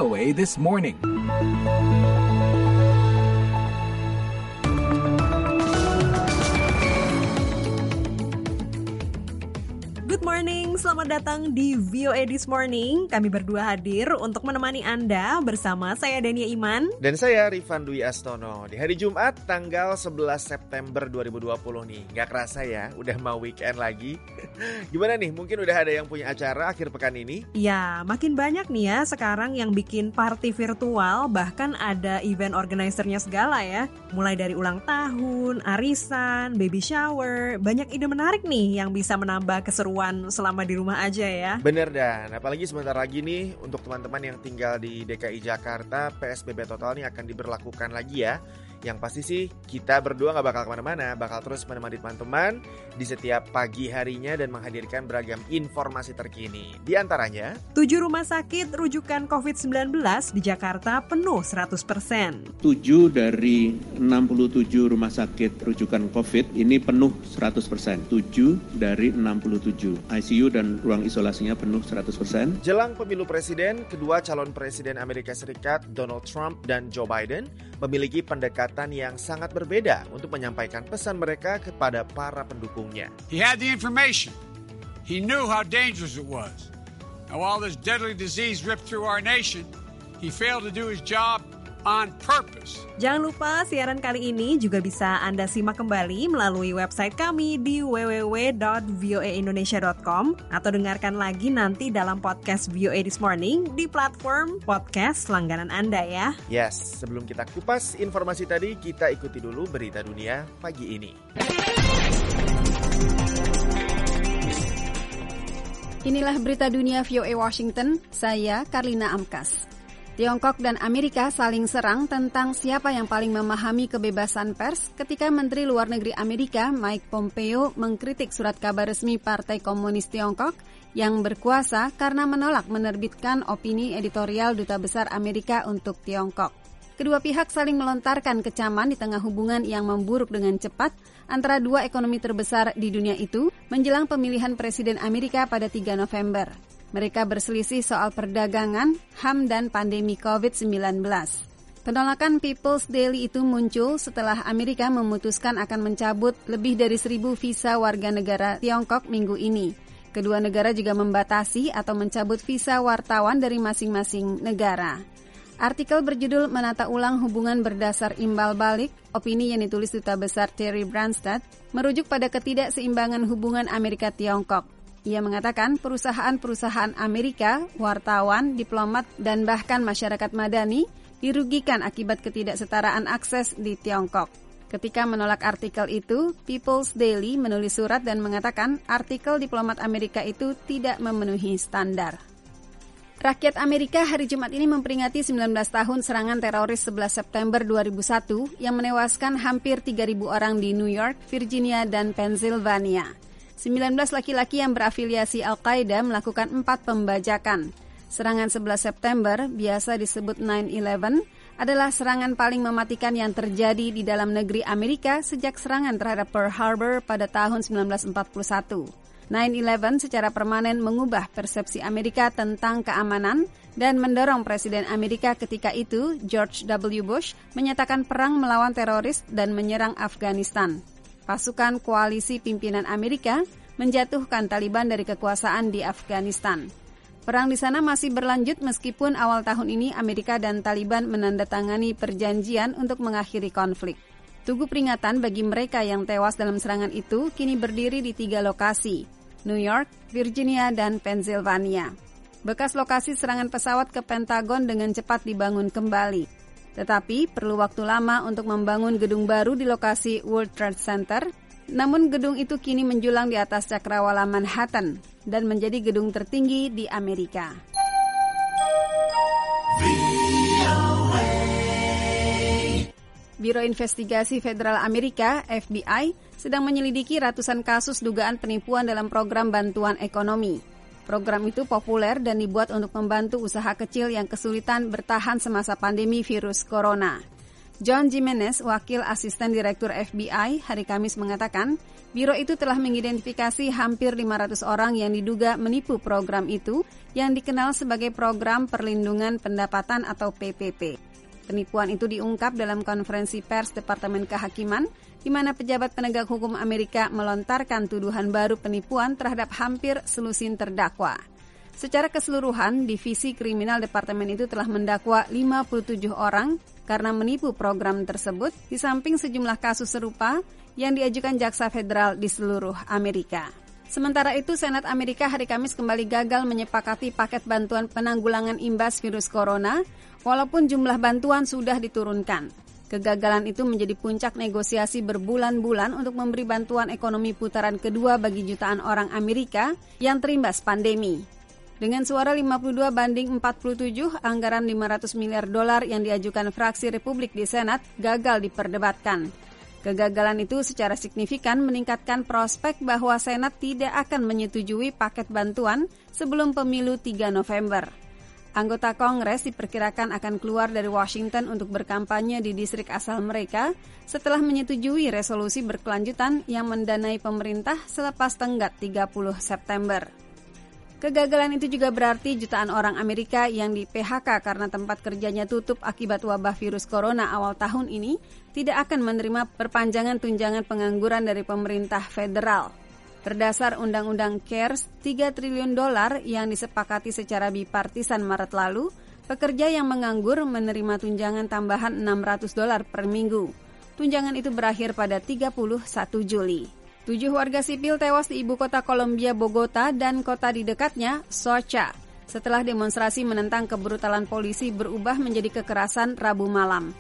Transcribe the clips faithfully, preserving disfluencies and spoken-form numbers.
O A This Morning. Good morning, selamat datang di V O A This Morning. Kami berdua hadir untuk menemani Anda bersama saya Dania Iman dan saya Rifan Dwi Astono. Di hari Jumat tanggal sebelas September dua ribu dua puluh nih. Gak kerasa ya, udah mau weekend lagi. Gimana nih, mungkin udah ada yang punya acara akhir pekan ini? Ya, makin banyak nih ya sekarang yang bikin party virtual. Bahkan ada event organizer-nya segala ya. Mulai dari ulang tahun, arisan, baby shower. Banyak ide menarik nih yang bisa menambah keseruan selama di rumah aja ya. Bener dan apalagi sebentar lagi nih untuk teman-teman yang tinggal di D K I Jakarta, P S B B total nih akan diberlakukan lagi ya. Yang pasti sih kita berdua gak bakal kemana-mana, bakal terus menemani teman-teman di setiap pagi harinya dan menghadirkan beragam informasi terkini. Di antaranya, tujuh rumah sakit rujukan covid sembilan belas di Jakarta penuh seratus persen. tujuh dari enam puluh tujuh rumah sakit rujukan COVID ini penuh seratus persen. tujuh dari enam puluh tujuh. I C U dan ruang isolasinya penuh seratus persen. Jelang pemilu presiden, kedua calon presiden Amerika Serikat, Donald Trump dan Joe Biden, memiliki pendekatan yang sangat berbeda untuk menyampaikan pesan mereka kepada para pendukungnya. He had the information. He knew how dangerous it was. Now, while this deadly disease ripped through our nation, he failed to do his job on purpose. Jangan lupa siaran kali ini juga bisa Anda simak kembali melalui website kami di w w w dot v o a indonesia dot com atau dengarkan lagi nanti dalam podcast V O A This Morning di platform podcast langganan Anda ya. Yes, sebelum kita kupas informasi tadi, kita ikuti dulu berita dunia pagi ini. Inilah berita dunia V O A Washington, saya Karlina Amkas. Tiongkok dan Amerika saling serang tentang siapa yang paling memahami kebebasan pers ketika Menteri Luar Negeri Amerika Mike Pompeo mengkritik surat kabar resmi Partai Komunis Tiongkok yang berkuasa karena menolak menerbitkan opini editorial Duta Besar Amerika untuk Tiongkok. Kedua pihak saling melontarkan kecaman di tengah hubungan yang memburuk dengan cepat antara dua ekonomi terbesar di dunia itu menjelang pemilihan Presiden Amerika pada tiga November. Mereka berselisih soal perdagangan, H A M, dan pandemi covid sembilan belas. Penolakan People's Daily itu muncul setelah Amerika memutuskan akan mencabut lebih dari seribu visa warga negara Tiongkok minggu ini. Kedua negara juga membatasi atau mencabut visa wartawan dari masing-masing negara. Artikel berjudul Menata Ulang Hubungan Berdasar Imbal Balik, opini yang ditulis Duta Besar Terry Branstad, merujuk pada ketidakseimbangan hubungan Amerika-Tiongkok. Ia mengatakan perusahaan-perusahaan Amerika, wartawan, diplomat, dan bahkan masyarakat madani dirugikan akibat ketidaksetaraan akses di Tiongkok. Ketika menolak artikel itu, People's Daily menulis surat dan mengatakan artikel diplomat Amerika itu tidak memenuhi standar. Rakyat Amerika hari Jumat ini memperingati sembilan belas tahun serangan teroris sebelas September dua ribu satu yang menewaskan hampir tiga ribu orang di New York, Virginia, dan Pennsylvania. sembilan belas laki-laki yang berafiliasi Al-Qaeda melakukan empat pembajakan. Serangan sebelas September, biasa disebut nine eleven, adalah serangan paling mematikan yang terjadi di dalam negeri Amerika sejak serangan terhadap Pearl Harbor pada tahun sembilan belas empat puluh satu. nine eleven secara permanen mengubah persepsi Amerika tentang keamanan dan mendorong Presiden Amerika ketika itu, George W. Bush, menyatakan perang melawan teroris dan menyerang Afghanistan. Pasukan koalisi pimpinan Amerika menjatuhkan Taliban dari kekuasaan di Afghanistan. Perang di sana masih berlanjut meskipun awal tahun ini Amerika dan Taliban menandatangani perjanjian untuk mengakhiri konflik. Tugu peringatan bagi mereka yang tewas dalam serangan itu kini berdiri di tiga lokasi, New York, Virginia, dan Pennsylvania. Bekas lokasi serangan pesawat ke Pentagon dengan cepat dibangun kembali. Tetapi perlu waktu lama untuk membangun gedung baru di lokasi World Trade Center, namun gedung itu kini menjulang di atas cakrawala Manhattan dan menjadi gedung tertinggi di Amerika. Biro Investigasi Federal Amerika, F B I, sedang menyelidiki ratusan kasus dugaan penipuan dalam program bantuan ekonomi. Program itu populer dan dibuat untuk membantu usaha kecil yang kesulitan bertahan semasa pandemi virus corona. John Jimenez, wakil asisten direktur F B I, hari Kamis mengatakan, biro itu telah mengidentifikasi hampir lima ratus orang yang diduga menipu program itu yang dikenal sebagai Program Perlindungan Pendapatan atau P P P. Penipuan itu diungkap dalam konferensi pers Departemen Kehakiman, di mana pejabat penegak hukum Amerika melontarkan tuduhan baru penipuan terhadap hampir selusin terdakwa. Secara keseluruhan, Divisi Kriminal Departemen itu telah mendakwa lima puluh tujuh orang karena menipu program tersebut, di samping sejumlah kasus serupa yang diajukan jaksa federal di seluruh Amerika. Sementara itu, Senat Amerika hari Kamis kembali gagal menyepakati paket bantuan penanggulangan imbas virus corona, walaupun jumlah bantuan sudah diturunkan. Kegagalan itu menjadi puncak negosiasi berbulan-bulan untuk memberi bantuan ekonomi putaran kedua bagi jutaan orang Amerika yang terimbas pandemi. Dengan suara lima puluh dua banding empat puluh tujuh, anggaran lima ratus miliar dolar yang diajukan fraksi Republik di Senat gagal diperdebatkan. Kegagalan itu secara signifikan meningkatkan prospek bahwa Senat tidak akan menyetujui paket bantuan sebelum pemilu tiga November. Anggota Kongres diperkirakan akan keluar dari Washington untuk berkampanye di distrik asal mereka setelah menyetujui resolusi berkelanjutan yang mendanai pemerintah selepas tenggat tiga puluh September. Kegagalan itu juga berarti jutaan orang Amerika yang di P H K karena tempat kerjanya tutup akibat wabah virus corona awal tahun ini tidak akan menerima perpanjangan tunjangan pengangguran dari pemerintah federal. Berdasar Undang-Undang CARES, tiga triliun dolar yang disepakati secara bipartisan Maret lalu, pekerja yang menganggur menerima tunjangan tambahan enam ratus dolar per minggu. Tunjangan itu berakhir pada tiga puluh satu Juli. Tujuh warga sipil tewas di ibu kota Kolombia, Bogota, dan kota di dekatnya, Socha, setelah demonstrasi menentang kebrutalan polisi berubah menjadi kekerasan Rabu malam.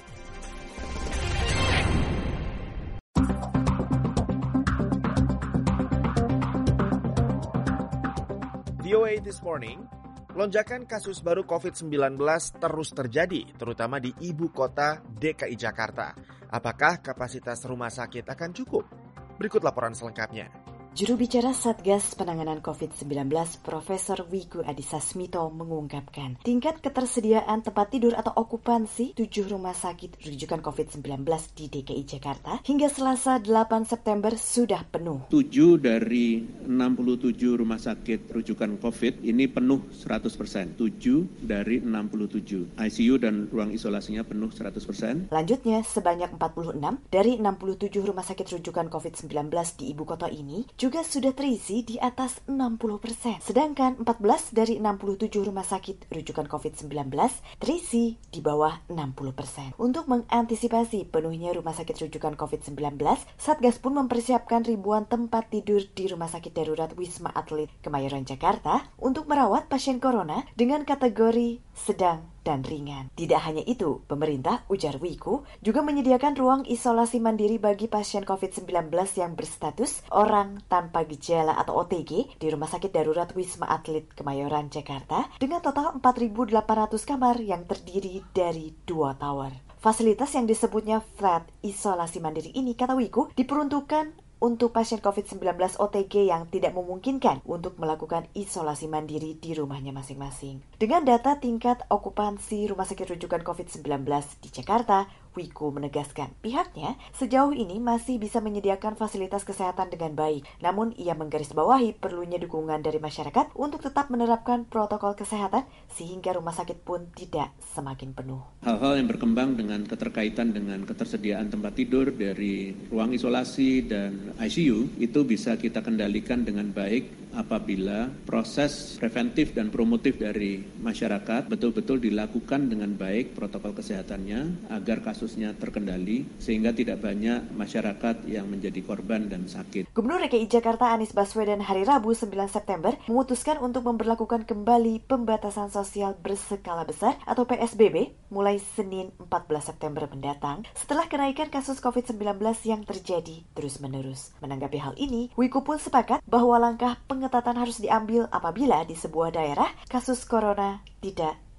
V O A This Morning, lonjakan kasus baru covid sembilan belas terus terjadi, terutama di ibu kota D K I Jakarta. Apakah kapasitas rumah sakit akan cukup? Berikut laporan selengkapnya. Juru bicara Satgas Penanganan covid sembilan belas, Profesor Wiku Adhisa Smito mengungkapkan tingkat ketersediaan tempat tidur atau okupansi tujuh rumah sakit rujukan covid sembilan belas di D K I Jakarta hingga Selasa delapan September sudah penuh. tujuh dari enam puluh tujuh rumah sakit rujukan COVID ini penuh seratus persen. tujuh dari enam puluh tujuh. I C U dan ruang isolasinya penuh seratus persen. Selanjutnya, sebanyak empat puluh enam dari enam puluh tujuh rumah sakit rujukan covid sembilan belas di ibu kota ini juga sudah terisi di atas enam puluh persen. Sedangkan empat belas dari enam puluh tujuh rumah sakit rujukan covid sembilan belas terisi di bawah enam puluh persen. Untuk mengantisipasi penuhnya rumah sakit rujukan covid sembilan belas, Satgas pun mempersiapkan ribuan tempat tidur di Rumah Sakit Darurat Wisma Atlet Kemayoran Jakarta untuk merawat pasien corona dengan kategori sedang dan ringan. Tidak hanya itu, pemerintah, ujar Wiku, juga menyediakan ruang isolasi mandiri bagi pasien covid sembilan belas yang berstatus orang tanpa gejala atau O T G di Rumah Sakit Darurat Wisma Atlet Kemayoran Jakarta dengan total empat ribu delapan ratus kamar yang terdiri dari dua tower. Fasilitas yang disebutnya flat isolasi mandiri ini, kata Wiku, diperuntukkan untuk pasien covid sembilan belas O T G yang tidak memungkinkan untuk melakukan isolasi mandiri di rumahnya masing-masing. Dengan data tingkat okupansi rumah sakit rujukan covid sembilan belas di Jakarta, Wiku menegaskan pihaknya sejauh ini masih bisa menyediakan fasilitas kesehatan dengan baik. Namun ia menggarisbawahi perlunya dukungan dari masyarakat untuk tetap menerapkan protokol kesehatan sehingga rumah sakit pun tidak semakin penuh. Hal-hal yang berkembang dengan keterkaitan dengan ketersediaan tempat tidur dari ruang isolasi dan I C U itu bisa kita kendalikan dengan baik apabila proses preventif dan promotif dari masyarakat betul-betul dilakukan dengan baik protokol kesehatannya agar kasusnya terkendali sehingga tidak banyak masyarakat yang menjadi korban dan sakit. Gubernur D K I Jakarta Anies Baswedan hari Rabu sembilan September memutuskan untuk memberlakukan kembali pembatasan sosial berskala besar atau P S B B mulai Senin empat belas September mendatang setelah kenaikan kasus covid sembilan belas yang terjadi terus-menerus. Menanggapi hal ini, Wiku pun sepakat bahwa langkah pengetatan harus diambil apabila di sebuah daerah kasus corona tidak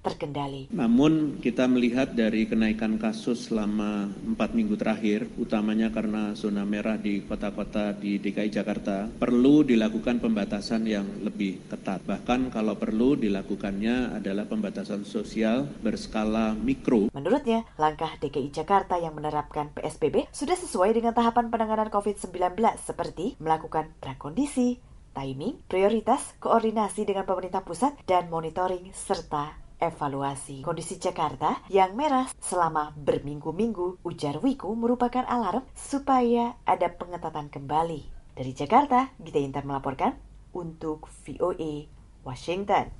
terkendali. Namun kita melihat dari kenaikan kasus selama empat minggu terakhir, utamanya karena zona merah di kota-kota di D K I Jakarta, perlu dilakukan pembatasan yang lebih ketat. Bahkan kalau perlu dilakukannya adalah pembatasan sosial berskala mikro. Menurutnya, langkah D K I Jakarta yang menerapkan P S B B sudah sesuai dengan tahapan penanganan covid sembilan belas seperti melakukan prakondisi, timing, prioritas, koordinasi dengan pemerintah pusat, dan monitoring serta evaluasi. Kondisi Jakarta yang merah selama berminggu-minggu, ujar Wiku, merupakan alarm supaya ada pengetatan kembali. Dari Jakarta, Gita Intan melaporkan untuk V O A Washington.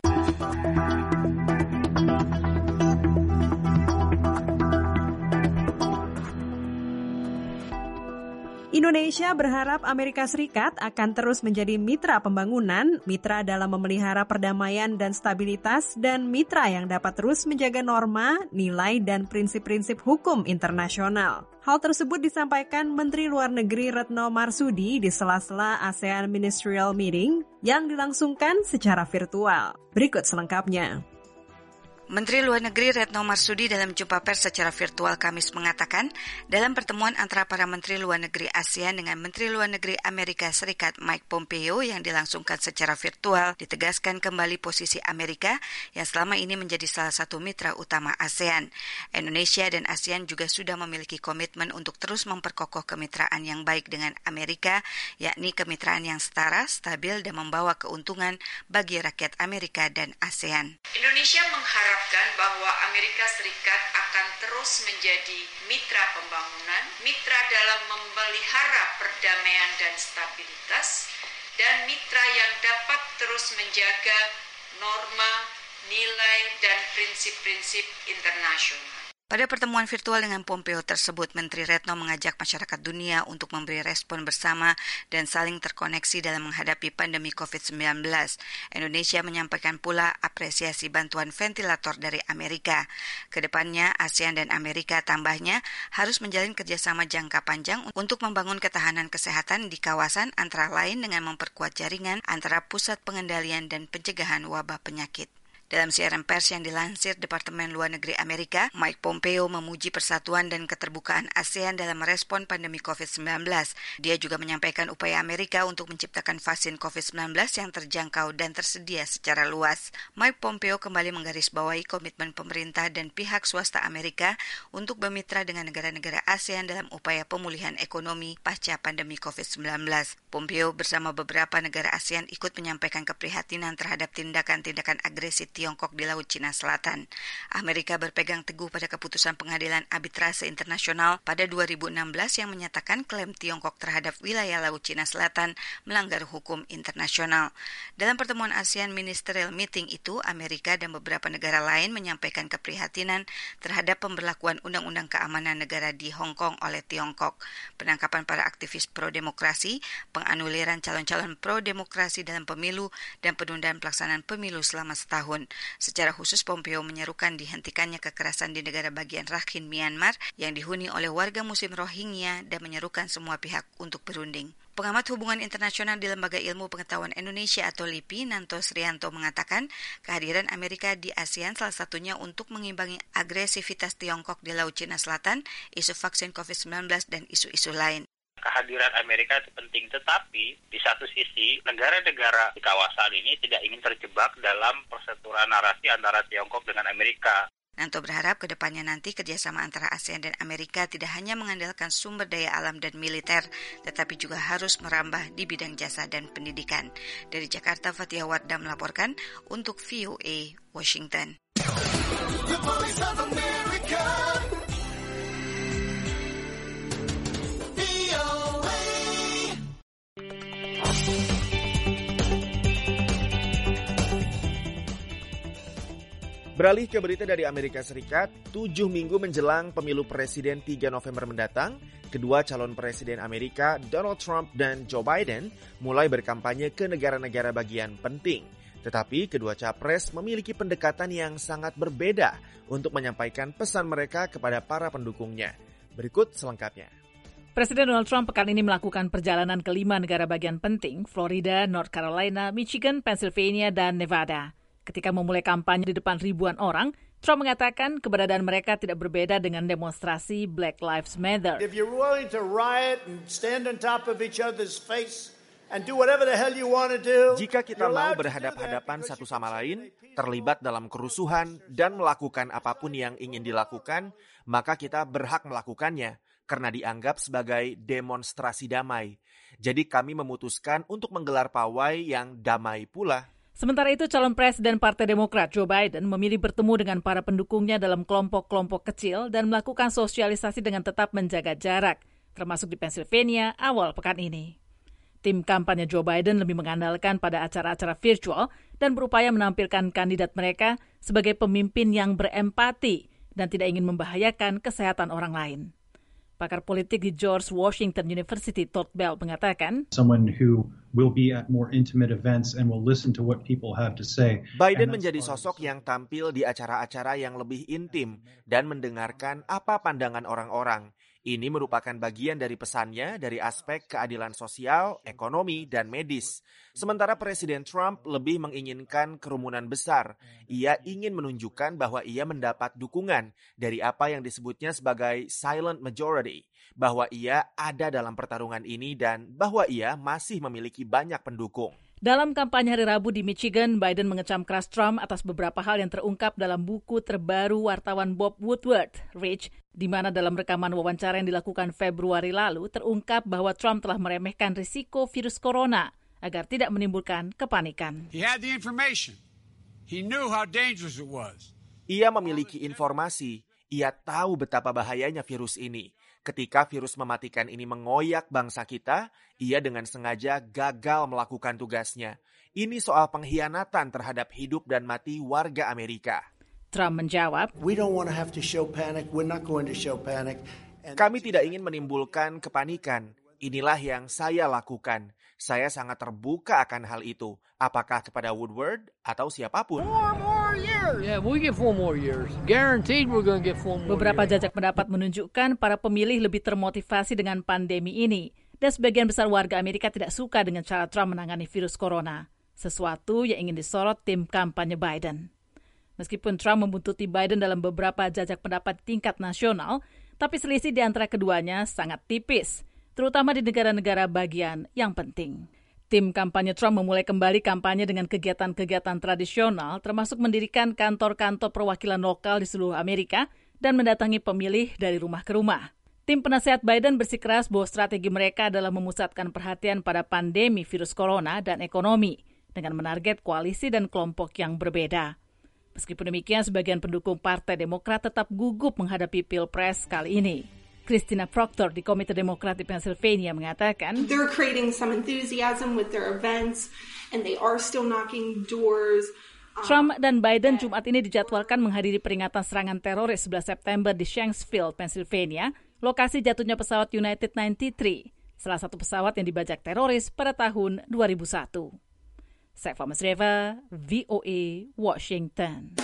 Indonesia berharap Amerika Serikat akan terus menjadi mitra pembangunan, mitra dalam memelihara perdamaian dan stabilitas, dan mitra yang dapat terus menjaga norma, nilai, dan prinsip-prinsip hukum internasional. Hal tersebut disampaikan Menteri Luar Negeri Retno Marsudi di sela-sela ASEAN Ministerial Meeting yang dilangsungkan secara virtual. Berikut selengkapnya. Menteri Luar Negeri Retno Marsudi dalam jumpa pers secara virtual Kamis mengatakan, dalam pertemuan antara para Menteri Luar Negeri ASEAN dengan Menteri Luar Negeri Amerika Serikat Mike Pompeo yang dilangsungkan secara virtual, ditegaskan kembali posisi Amerika yang selama ini menjadi salah satu mitra utama ASEAN. Indonesia dan ASEAN juga sudah memiliki komitmen untuk terus memperkokoh kemitraan yang baik dengan Amerika, yakni kemitraan yang setara, stabil, dan membawa keuntungan bagi rakyat Amerika dan ASEAN. Indonesia mengharap bahwa Amerika Serikat akan terus menjadi mitra pembangunan, mitra dalam memelihara perdamaian dan stabilitas, dan mitra yang dapat terus menjaga norma, nilai, dan prinsip-prinsip internasional. Pada pertemuan virtual dengan Pompeo tersebut, Menteri Retno mengajak masyarakat dunia untuk memberi respon bersama dan saling terkoneksi dalam menghadapi pandemi covid sembilan belas. Indonesia menyampaikan pula apresiasi bantuan ventilator dari Amerika. Kedepannya, ASEAN dan Amerika tambahnya harus menjalin kerjasama jangka panjang untuk membangun ketahanan kesehatan di kawasan, antara lain dengan memperkuat jaringan antara pusat pengendalian dan pencegahan wabah penyakit. Dalam siaran pers yang dilansir Departemen Luar Negeri Amerika, Mike Pompeo memuji persatuan dan keterbukaan ASEAN dalam merespon pandemi covid sembilan belas. Dia juga menyampaikan upaya Amerika untuk menciptakan vaksin covid sembilan belas yang terjangkau dan tersedia secara luas. Mike Pompeo kembali menggarisbawahi komitmen pemerintah dan pihak swasta Amerika untuk bermitra dengan negara-negara ASEAN dalam upaya pemulihan ekonomi pasca pandemi covid sembilan belas. Pompeo bersama beberapa negara ASEAN ikut menyampaikan keprihatinan terhadap tindakan-tindakan agresif Tiongkok di Laut Cina Selatan. Amerika berpegang teguh pada keputusan Pengadilan Arbitrase Internasional pada dua ribu enam belas yang menyatakan klaim Tiongkok terhadap wilayah Laut Cina Selatan melanggar hukum internasional. Dalam pertemuan ASEAN Ministerial Meeting itu, Amerika dan beberapa negara lain menyampaikan keprihatinan terhadap pemberlakuan Undang-Undang Keamanan Negara di Hong Kong oleh Tiongkok, penangkapan para aktivis pro-demokrasi, penganuliran calon-calon pro-demokrasi dalam pemilu, dan penundaan pelaksanaan pemilu selama setahun. Secara khusus, Pompeo menyerukan dihentikannya kekerasan di negara bagian Rakhine Myanmar yang dihuni oleh warga Muslim Rohingya dan menyerukan semua pihak untuk berunding. Pengamat hubungan internasional di Lembaga Ilmu Pengetahuan Indonesia atau LIPI, Nanto Srianto mengatakan kehadiran Amerika di ASEAN salah satunya untuk mengimbangi agresivitas Tiongkok di Laut Cina Selatan, isu vaksin covid sembilan belas, dan isu-isu lain. Kehadiran Amerika itu penting, tetapi di satu sisi negara-negara di kawasan ini tidak ingin terjebak dalam perseturuan narasi antara Tiongkok dengan Amerika. Nanto berharap ke depannya nanti kerjasama antara ASEAN dan Amerika tidak hanya mengandalkan sumber daya alam dan militer, tetapi juga harus merambah di bidang jasa dan pendidikan. Dari Jakarta, Fatia Wardah melaporkan untuk V O A Washington. Beralih ke berita dari Amerika Serikat, tujuh minggu menjelang pemilu presiden tiga November mendatang, kedua calon presiden Amerika, Donald Trump dan Joe Biden, mulai berkampanye ke negara-negara bagian penting. Tetapi kedua capres memiliki pendekatan yang sangat berbeda untuk menyampaikan pesan mereka kepada para pendukungnya. Berikut selengkapnya. Presiden Donald Trump pekan ini melakukan perjalanan ke lima negara bagian penting, Florida, North Carolina, Michigan, Pennsylvania, dan Nevada. Ketika memulai kampanye di depan ribuan orang, Trump mengatakan keberadaan mereka tidak berbeda dengan demonstrasi Black Lives Matter. If you're willing to riot and stand on top of each other's face and do whatever the hell you want to do. Jika kita mau berhadap-hadapan satu sama lain, terlibat dalam kerusuhan dan melakukan apapun yang ingin dilakukan, maka kita berhak melakukannya karena dianggap sebagai demonstrasi damai. Jadi kami memutuskan untuk menggelar pawai yang damai pula. Sementara itu, calon presiden Partai Demokrat Joe Biden memilih bertemu dengan para pendukungnya dalam kelompok-kelompok kecil dan melakukan sosialisasi dengan tetap menjaga jarak, termasuk di Pennsylvania awal pekan ini. Tim kampanye Joe Biden lebih mengandalkan pada acara-acara virtual dan berupaya menampilkan kandidat mereka sebagai pemimpin yang berempati dan tidak ingin membahayakan kesehatan orang lain. Pakar politik di George Washington University, Todd Bell, mengatakan, Someone who will be at more intimate events and will listen to what people have to say. Biden menjadi sosok yang tampil di acara-acara yang lebih intim dan mendengarkan apa pandangan orang-orang. Ini merupakan bagian dari pesannya dari aspek keadilan sosial, ekonomi, dan medis. Sementara Presiden Trump lebih menginginkan kerumunan besar. Ia ingin menunjukkan bahwa ia mendapat dukungan dari apa yang disebutnya sebagai silent majority, bahwa ia ada dalam pertarungan ini dan bahwa ia masih memiliki banyak pendukung. Dalam kampanye hari Rabu di Michigan, Biden mengecam keras Trump atas beberapa hal yang terungkap dalam buku terbaru wartawan Bob Woodward, Rich, di mana dalam rekaman wawancara yang dilakukan Februari lalu terungkap bahwa Trump telah meremehkan risiko virus corona agar tidak menimbulkan kepanikan. He had the information. He knew how dangerous it was. Ia memiliki informasi. Ia tahu betapa bahayanya virus ini. Ketika virus mematikan ini mengoyak bangsa kita, ia dengan sengaja gagal melakukan tugasnya. Ini soal pengkhianatan terhadap hidup dan mati warga Amerika. Trump menjawab, We don't want to have to show panic. We're not going to show panic. And Kami tidak ingin menimbulkan kepanikan. Inilah yang saya lakukan. Saya sangat terbuka akan hal itu. Apakah kepada Woodward atau siapapun. Yeah, we get four more years. Guaranteed we're going to get four more beberapa years. jajak pendapat menunjukkan para pemilih lebih termotivasi dengan pandemi ini. Dan sebagian besar warga Amerika tidak suka dengan cara Trump menangani virus corona. Sesuatu yang ingin disorot tim kampanye Biden. Meskipun Trump membuntuti Biden dalam beberapa jajak pendapat tingkat nasional, tapi selisih di antara keduanya sangat tipis, terutama di negara-negara bagian yang penting. Tim kampanye Trump memulai kembali kampanye dengan kegiatan-kegiatan tradisional, termasuk mendirikan kantor-kantor perwakilan lokal di seluruh Amerika dan mendatangi pemilih dari rumah ke rumah. Tim penasehat Biden bersikeras bahwa strategi mereka adalah memusatkan perhatian pada pandemi virus corona dan ekonomi, dengan menarget koalisi dan kelompok yang berbeda. Meskipun demikian, sebagian pendukung Partai Demokrat tetap gugup menghadapi Pilpres kali ini. Christina Proctor di Komite Demokrat di Pennsylvania mengatakan, They're creating some enthusiasm with their events and they are still knocking doors. Trump dan Biden Jumat ini dijadwalkan menghadiri peringatan serangan teroris sebelas September di Shanksville, Pennsylvania, lokasi jatuhnya pesawat United sembilan puluh tiga, salah satu pesawat yang dibajak teroris pada tahun dua ribu satu. Saifa Masreva, V O A, Washington.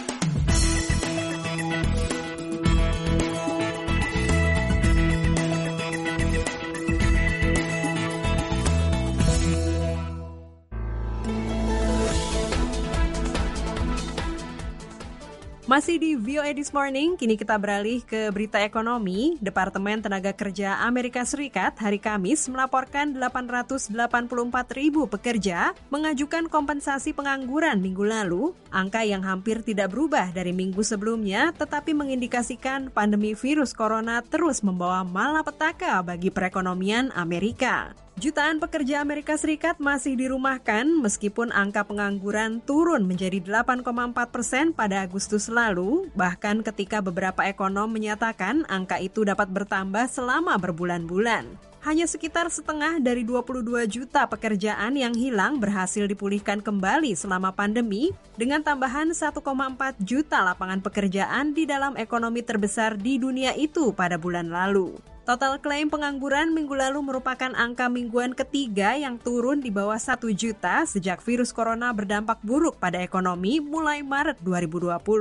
Masih di V O A This Morning, kini kita beralih ke berita ekonomi. Departemen Tenaga Kerja Amerika Serikat hari Kamis melaporkan delapan ratus delapan puluh empat ribu pekerja mengajukan kompensasi pengangguran minggu lalu, angka yang hampir tidak berubah dari minggu sebelumnya, tetapi mengindikasikan pandemi virus corona terus membawa malapetaka bagi perekonomian Amerika. Jutaan pekerja Amerika Serikat masih dirumahkan meskipun angka pengangguran turun menjadi delapan koma empat persen pada Agustus lalu, bahkan ketika beberapa ekonom menyatakan angka itu dapat bertambah selama berbulan-bulan. Hanya sekitar setengah dari dua puluh dua juta pekerjaan yang hilang berhasil dipulihkan kembali selama pandemi, dengan tambahan satu koma empat juta lapangan pekerjaan di dalam ekonomi terbesar di dunia itu pada bulan lalu. Total klaim pengangguran minggu lalu merupakan angka mingguan ketiga yang turun di bawah satu juta sejak virus corona berdampak buruk pada ekonomi mulai Maret dua ribu dua puluh.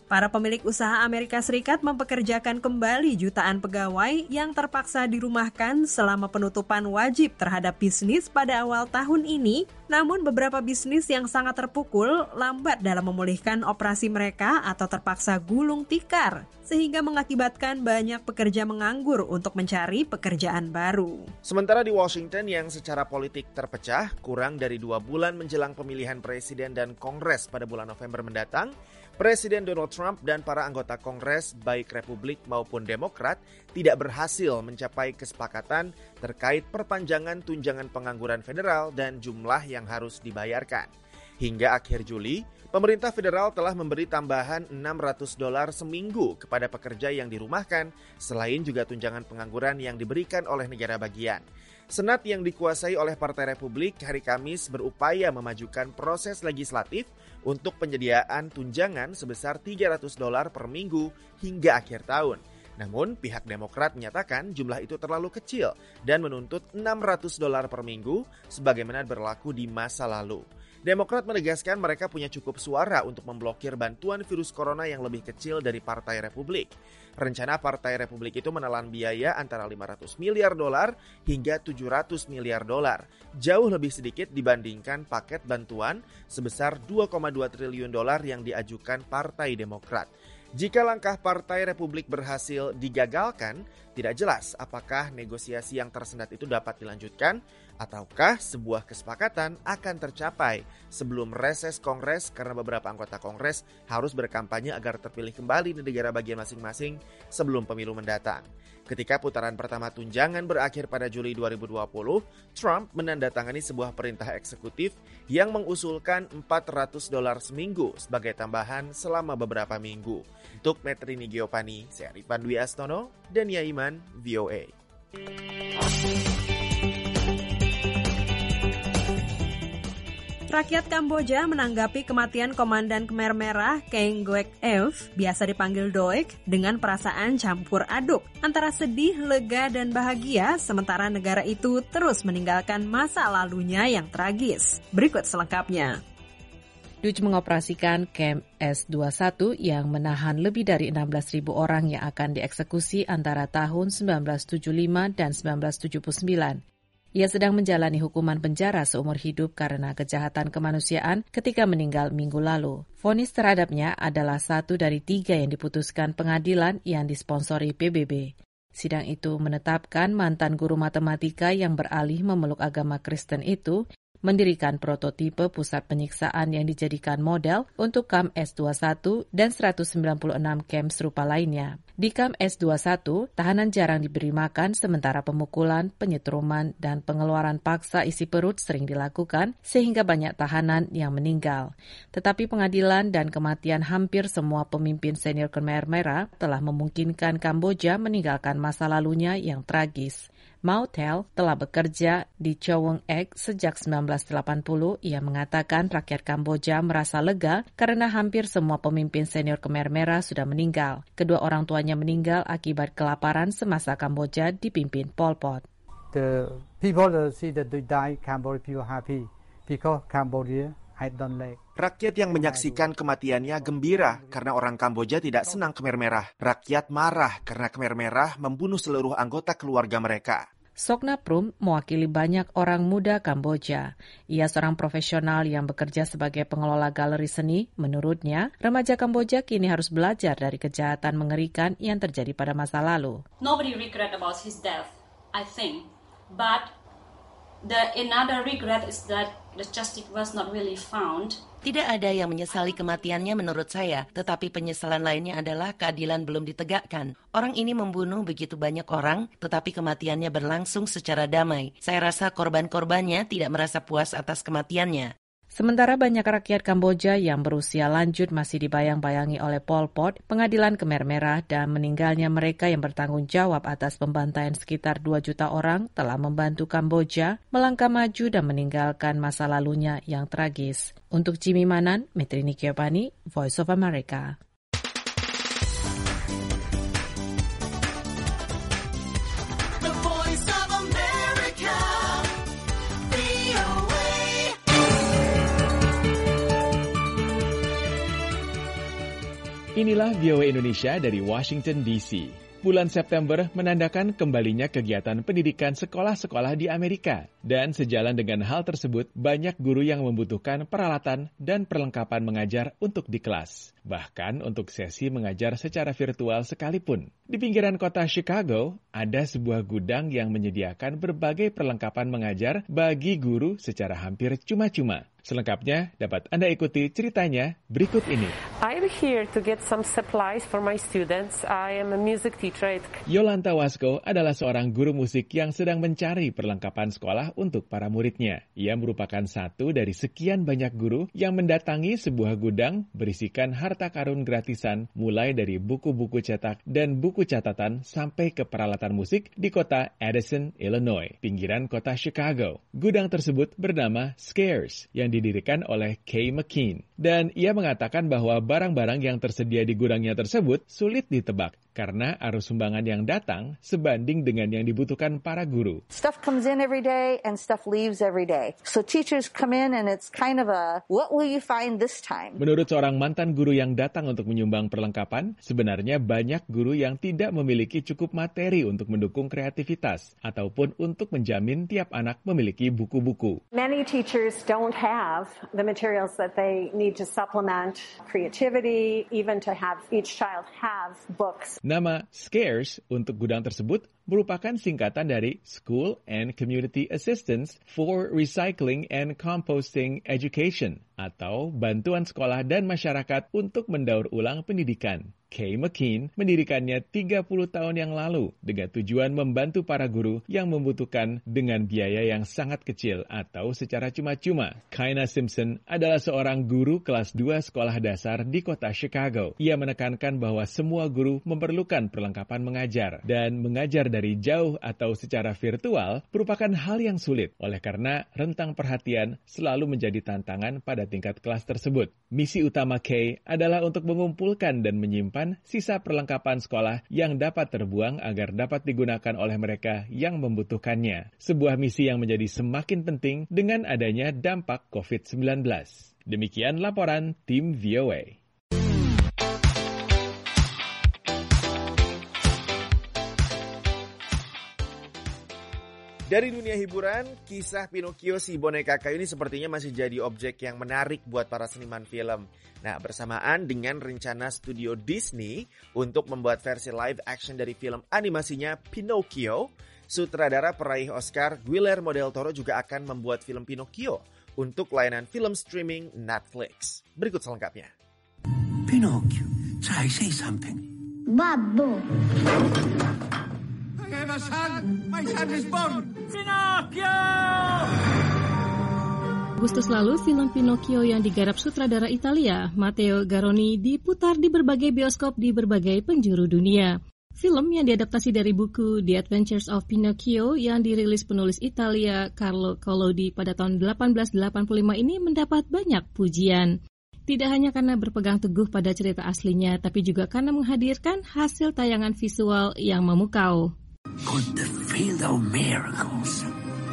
Para pemilik usaha Amerika Serikat mempekerjakan kembali jutaan pegawai yang terpaksa dirumahkan selama penutupan wajib terhadap bisnis pada awal tahun ini. Namun beberapa bisnis yang sangat terpukul lambat dalam memulihkan operasi mereka atau terpaksa gulung tikar, sehingga mengakibatkan banyak pekerja menganggur untuk mencari pekerjaan baru. Sementara di Washington yang secara politik terpecah, kurang dari dua bulan menjelang pemilihan presiden dan Kongres pada bulan November mendatang, Presiden Donald Trump dan para anggota Kongres, baik Republik maupun Demokrat, tidak berhasil mencapai kesepakatan terkait perpanjangan tunjangan pengangguran federal dan jumlah yang harus dibayarkan. Hingga akhir Juli, pemerintah federal telah memberi tambahan enam ratus dolar seminggu kepada pekerja yang dirumahkan, selain juga tunjangan pengangguran yang diberikan oleh negara bagian. Senat yang dikuasai oleh Partai Republik hari Kamis berupaya memajukan proses legislatif untuk penyediaan tunjangan sebesar tiga ratus dolar per minggu hingga akhir tahun. Namun, pihak Demokrat menyatakan jumlah itu terlalu kecil dan menuntut enam ratus dolar per minggu sebagaimana berlaku di masa lalu. Demokrat menegaskan mereka punya cukup suara untuk memblokir bantuan virus corona yang lebih kecil dari Partai Republik. Rencana Partai Republik itu menelan biaya antara lima ratus miliar dolar hingga tujuh ratus miliar dolar, jauh lebih sedikit dibandingkan paket bantuan sebesar dua koma dua triliun dolar yang diajukan Partai Demokrat. Jika langkah Partai Republik berhasil digagalkan, tidak jelas apakah negosiasi yang tersendat itu dapat dilanjutkan ataukah sebuah kesepakatan akan tercapai sebelum reses Kongres karena beberapa anggota Kongres harus berkampanye agar terpilih kembali di negara bagian masing-masing sebelum pemilu mendatang. Ketika putaran pertama tunjangan berakhir pada Juli dua ribu dua puluh, Trump menandatangani sebuah perintah eksekutif yang mengusulkan empat ratus dolar seminggu sebagai tambahan selama beberapa minggu. Untuk Metrini Giovanni, saya Rifan Dwi Astono, dan Yaiman, V O A. Rakyat Kamboja menanggapi kematian Komandan Khmer Merah King Goek Ev, biasa dipanggil Doek, dengan perasaan campur aduk antara sedih, lega, dan bahagia, sementara negara itu terus meninggalkan masa lalunya yang tragis. Berikut selengkapnya. D U J mengoperasikan Camp S dua puluh satu yang menahan lebih dari enam belas ribu orang yang akan dieksekusi antara tahun sembilan belas tujuh puluh lima dan sembilan belas tujuh puluh sembilan. Ia sedang menjalani hukuman penjara seumur hidup karena kejahatan kemanusiaan ketika meninggal minggu lalu. Vonis terhadapnya adalah satu dari tiga yang diputuskan pengadilan yang disponsori P B B. Sidang itu menetapkan mantan guru matematika yang beralih memeluk agama Kristen itu mendirikan prototipe pusat penyiksaan yang dijadikan model untuk Camp S dua puluh satu dan seratus sembilan puluh enam camp serupa lainnya. Di Camp S dua puluh satu, tahanan jarang diberi makan sementara pemukulan, penyetruman, dan pengeluaran paksa isi perut sering dilakukan sehingga banyak tahanan yang meninggal. Tetapi pengadilan dan kematian hampir semua pemimpin senior Khmer Merah telah memungkinkan Kamboja meninggalkan masa lalunya yang tragis. Mau Tel telah bekerja di Choweng Ek sejak sembilan belas delapan puluh. Ia mengatakan rakyat Kamboja merasa lega karena hampir semua pemimpin senior Khmer Merah sudah meninggal. Kedua orang tuanya meninggal akibat kelaparan semasa Kamboja dipimpin Pol Pot. The people that see that they die, Cambodia people happy because Cambodia I don't like. Rakyat yang menyaksikan kematiannya gembira karena orang Kamboja tidak senang Khmer Merah. Rakyat marah karena Khmer Merah membunuh seluruh anggota keluarga mereka. Sokna Prum mewakili banyak orang muda Kamboja. Ia seorang profesional yang bekerja sebagai pengelola galeri seni. Menurutnya, remaja Kamboja kini harus belajar dari kejahatan mengerikan yang terjadi pada masa lalu. Nobody regret about his death, I think. But the another regret is that the justice was not really found. Tidak ada yang menyesali kematiannya menurut saya, tetapi penyesalan lainnya adalah keadilan belum ditegakkan. Orang ini membunuh begitu banyak orang, tetapi kematiannya berlangsung secara damai. Saya rasa korban-korbannya tidak merasa puas atas kematiannya. Sementara banyak rakyat Kamboja yang berusia lanjut masih dibayang-bayangi oleh Pol Pot, pengadilan Khmer Merah, dan meninggalnya mereka yang bertanggung jawab atas pembantaian sekitar dua juta orang telah membantu Kamboja melangkah maju dan meninggalkan masa lalunya yang tragis. Untuk Jimmy Manan, Metrini Giovanni, Voice of America. Inilah V O A Indonesia dari Washington D C. Bulan September menandakan kembalinya kegiatan pendidikan sekolah-sekolah di Amerika. Dan sejalan dengan hal tersebut, banyak guru yang membutuhkan peralatan dan perlengkapan mengajar untuk di kelas. Bahkan untuk sesi mengajar secara virtual sekalipun. Di pinggiran kota Chicago, ada sebuah gudang yang menyediakan berbagai perlengkapan mengajar bagi guru secara hampir cuma-cuma. Selengkapnya dapat Anda ikuti ceritanya berikut ini. I'm here to get some supplies for my students. I am a music teacher. Yolanta Wasko adalah seorang guru musik yang sedang mencari perlengkapan sekolah untuk para muridnya. Ia merupakan satu dari sekian banyak guru yang mendatangi sebuah gudang berisikan harta karun gratisan mulai dari buku-buku cetak dan buku catatan sampai ke peralatan musik di kota Addison, Illinois, pinggiran kota Chicago. Gudang tersebut bernama Scares yang didirikan oleh Kay McKean. Dan ia mengatakan bahwa barang-barang yang tersedia di gudangnya tersebut sulit ditebak karena arus sumbangan yang datang sebanding dengan yang dibutuhkan para guru. Stuff comes in every day and stuff leaves every day. So teachers come in and it's kind of a, what will you find this time? Menurut seorang mantan guru yang datang untuk menyumbang perlengkapan, sebenarnya banyak guru yang tidak memiliki cukup materi untuk mendukung kreativitas ataupun untuk menjamin tiap anak memiliki buku-buku. Many teachers don't have the materials that they need to supplement creativity, even to have each child have books. Nama Scares untuk gudang tersebut merupakan singkatan dari School and Community Assistance for Recycling and Composting Education atau bantuan sekolah dan masyarakat untuk mendaur ulang pendidikan. Kay McKean mendirikannya tiga puluh tahun yang lalu dengan tujuan membantu para guru yang membutuhkan dengan biaya yang sangat kecil atau secara cuma-cuma. Kaina Simpson adalah seorang guru kelas dua sekolah dasar di kota Chicago. Ia menekankan bahwa semua guru memerlukan perlengkapan mengajar dan mengajar dari jauh atau secara virtual merupakan hal yang sulit oleh karena rentang perhatian selalu menjadi tantangan pada tingkat kelas tersebut. Misi utama Kay adalah untuk mengumpulkan dan menyimpan sisa perlengkapan sekolah yang dapat terbuang agar dapat digunakan oleh mereka yang membutuhkannya. Sebuah misi yang menjadi semakin penting dengan adanya dampak covid sembilan belas. Demikian laporan tim V O A. Dari dunia hiburan, kisah Pinocchio si boneka kayu ini sepertinya masih jadi objek yang menarik buat para seniman film. Nah, bersamaan dengan rencana studio Disney untuk membuat versi live action dari film animasinya Pinocchio, sutradara peraih Oscar Guillermo del Toro juga akan membuat film Pinocchio untuk layanan film streaming Netflix. Berikut selengkapnya. Pinocchio, try say something. Babbo. I have a son. My son is born. Pinocchio! Agustus lalu, film Pinocchio yang digarap sutradara Italia, Matteo Garrone, diputar di berbagai bioskop di berbagai penjuru dunia. Film yang diadaptasi dari buku The Adventures of Pinocchio yang dirilis penulis Italia Carlo Collodi pada tahun delapan belas delapan puluh lima ini mendapat banyak pujian. Tidak hanya karena berpegang teguh pada cerita aslinya, tapi juga karena menghadirkan hasil tayangan visual yang memukau. Could the field of miracles.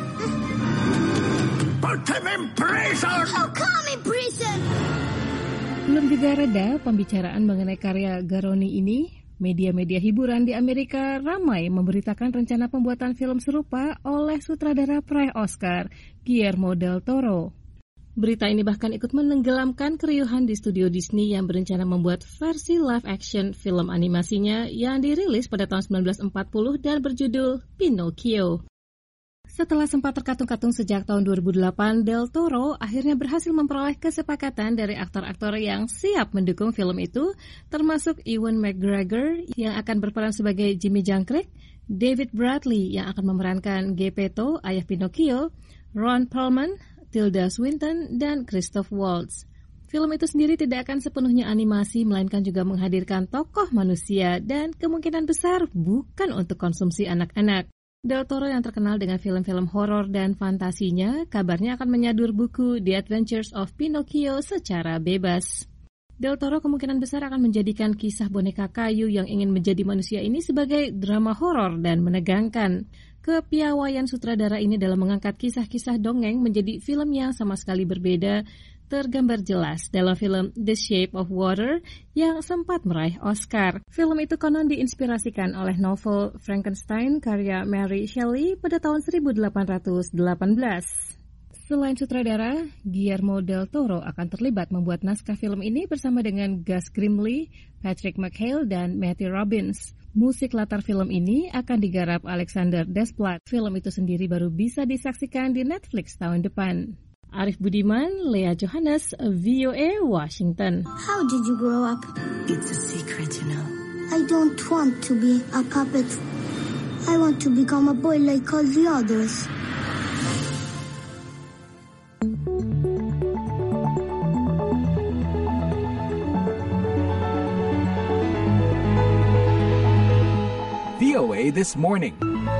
Put them in prison! How come in prison? Belum juga reda pembicaraan mengenai karya Garrone ini, media-media hiburan di Amerika ramai memberitakan rencana pembuatan film serupa oleh sutradara peraih Oscar, Guillermo del Toro. Berita ini bahkan ikut menenggelamkan keriuhan di studio Disney yang berencana membuat versi live action film animasinya yang dirilis pada tahun sembilan belas empat puluh dan berjudul Pinocchio. Setelah sempat terkatung-katung sejak tahun dua ribu delapan, Del Toro akhirnya berhasil memperoleh kesepakatan dari aktor-aktor yang siap mendukung film itu, termasuk Ewan McGregor yang akan berperan sebagai Jimmy Jangkrik, David Bradley yang akan memerankan Geppetto, ayah Pinocchio, Ron Perlman, Tilda Swinton, dan Christoph Waltz. Film itu sendiri tidak akan sepenuhnya animasi, melainkan juga menghadirkan tokoh manusia dan kemungkinan besar bukan untuk konsumsi anak-anak. Del Toro yang terkenal dengan film-film horor dan fantasinya, kabarnya akan menyadur buku The Adventures of Pinocchio secara bebas. Del Toro kemungkinan besar akan menjadikan kisah boneka kayu yang ingin menjadi manusia ini sebagai drama horor dan menegangkan. Kepiawaian sutradara ini dalam mengangkat kisah-kisah dongeng menjadi film yang sama sekali berbeda, tergambar jelas dalam film The Shape of Water yang sempat meraih Oscar. Film itu konon diinspirasikan oleh novel Frankenstein karya Mary Shelley pada tahun seribu delapan ratus delapan belas. Selain sutradara, Guillermo del Toro akan terlibat membuat naskah film ini bersama dengan Gus Grimley, Patrick McHale, dan Matthew Robbins. Musik latar film ini akan digarap Alexander Desplat. Film itu sendiri baru bisa disaksikan di Netflix tahun depan. Arif Budiman, Lea Johannes, V O A, Washington. How did you grow up? It's a secret, you know. I don't want to be a puppet. I want to become a boy like all the others. V O A This Morning.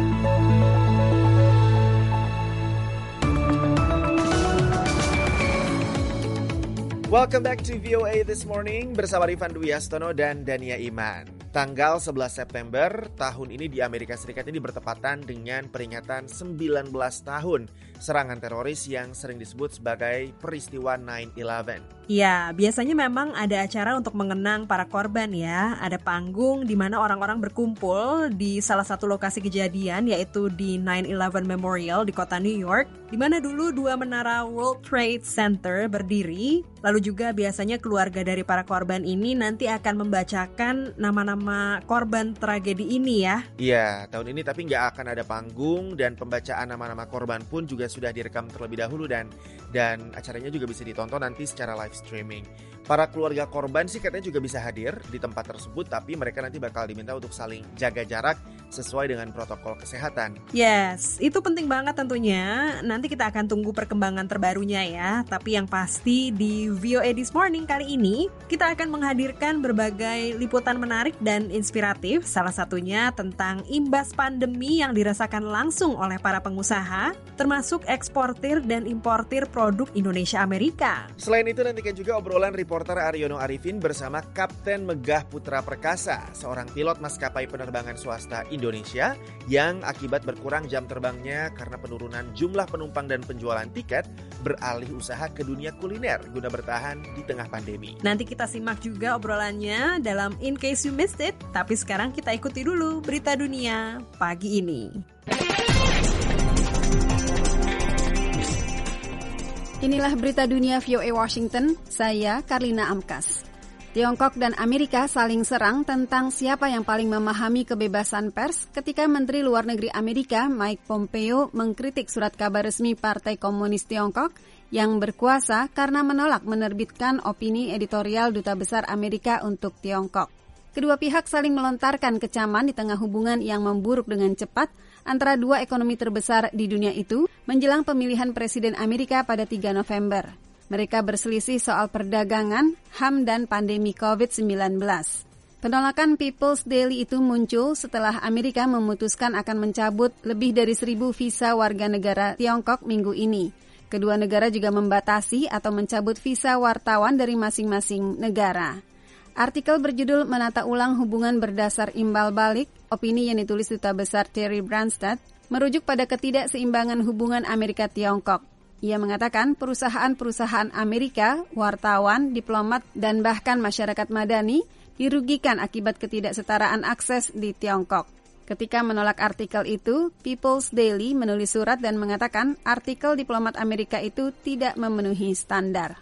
Welcome back to V O A This Morning bersama Rifan Dwi Astono dan Dania Iman. Tanggal sebelas September tahun ini di Amerika Serikat ini bertepatan dengan peringatan sembilan belas tahun serangan teroris yang sering disebut sebagai peristiwa nine eleven. Ya, biasanya memang ada acara untuk mengenang para korban ya. Ada panggung di mana orang-orang berkumpul di salah satu lokasi kejadian, yaitu di nine eleven Memorial di kota New York, di mana dulu dua menara World Trade Center berdiri. Lalu juga biasanya keluarga dari para korban ini nanti akan membacakan nama-nama korban tragedi ini ya. Iya, tahun ini tapi nggak akan ada panggung dan pembacaan nama-nama korban pun juga sudah direkam terlebih dahulu dan dan acaranya juga bisa ditonton nanti secara live streaming. Para keluarga korban sih katanya juga bisa hadir di tempat tersebut, tapi mereka nanti bakal diminta untuk saling jaga jarak sesuai dengan protokol kesehatan. Yes, itu penting banget tentunya. Nanti kita akan tunggu perkembangan terbarunya ya. Tapi yang pasti di V O A This Morning kali ini kita akan menghadirkan berbagai liputan menarik dan inspiratif. Salah satunya tentang imbas pandemi yang dirasakan langsung oleh para pengusaha, termasuk eksportir dan importir produk Indonesia Amerika. Selain itu nantikan juga obrolan reporter Aryono Arifin bersama Kapten Megah Putra Perkasa, seorang pilot maskapai penerbangan swasta Indonesia yang akibat berkurang jam terbangnya karena penurunan jumlah penumpang dan penjualan tiket beralih usaha ke dunia kuliner guna bertahan di tengah pandemi. Nanti kita simak juga obrolannya dalam In Case You Missed It, tapi sekarang kita ikuti dulu berita dunia pagi ini. Inilah berita dunia V O A Washington, saya Karlina Amkas. Tiongkok dan Amerika saling serang tentang siapa yang paling memahami kebebasan pers ketika Menteri Luar Negeri Amerika Mike Pompeo mengkritik surat kabar resmi Partai Komunis Tiongkok yang berkuasa karena menolak menerbitkan opini editorial Duta Besar Amerika untuk Tiongkok. Kedua pihak saling melontarkan kecaman di tengah hubungan yang memburuk dengan cepat antara dua ekonomi terbesar di dunia itu menjelang pemilihan Presiden Amerika pada tiga November. Mereka berselisih soal perdagangan, H A M, dan pandemi covid sembilan belas. Penolakan People's Daily itu muncul setelah Amerika memutuskan akan mencabut lebih dari seribu visa warga negara Tiongkok minggu ini. Kedua negara juga membatasi atau mencabut visa wartawan dari masing-masing negara. Artikel berjudul Menata Ulang Hubungan Berdasar Imbal Balik, opini yang ditulis Duta Besar Terry Branstad, merujuk pada ketidakseimbangan hubungan Amerika-Tiongkok. Ia mengatakan perusahaan-perusahaan Amerika, wartawan, diplomat, dan bahkan masyarakat madani dirugikan akibat ketidaksetaraan akses di Tiongkok. Ketika menolak artikel itu, People's Daily menulis surat dan mengatakan artikel diplomat Amerika itu tidak memenuhi standar.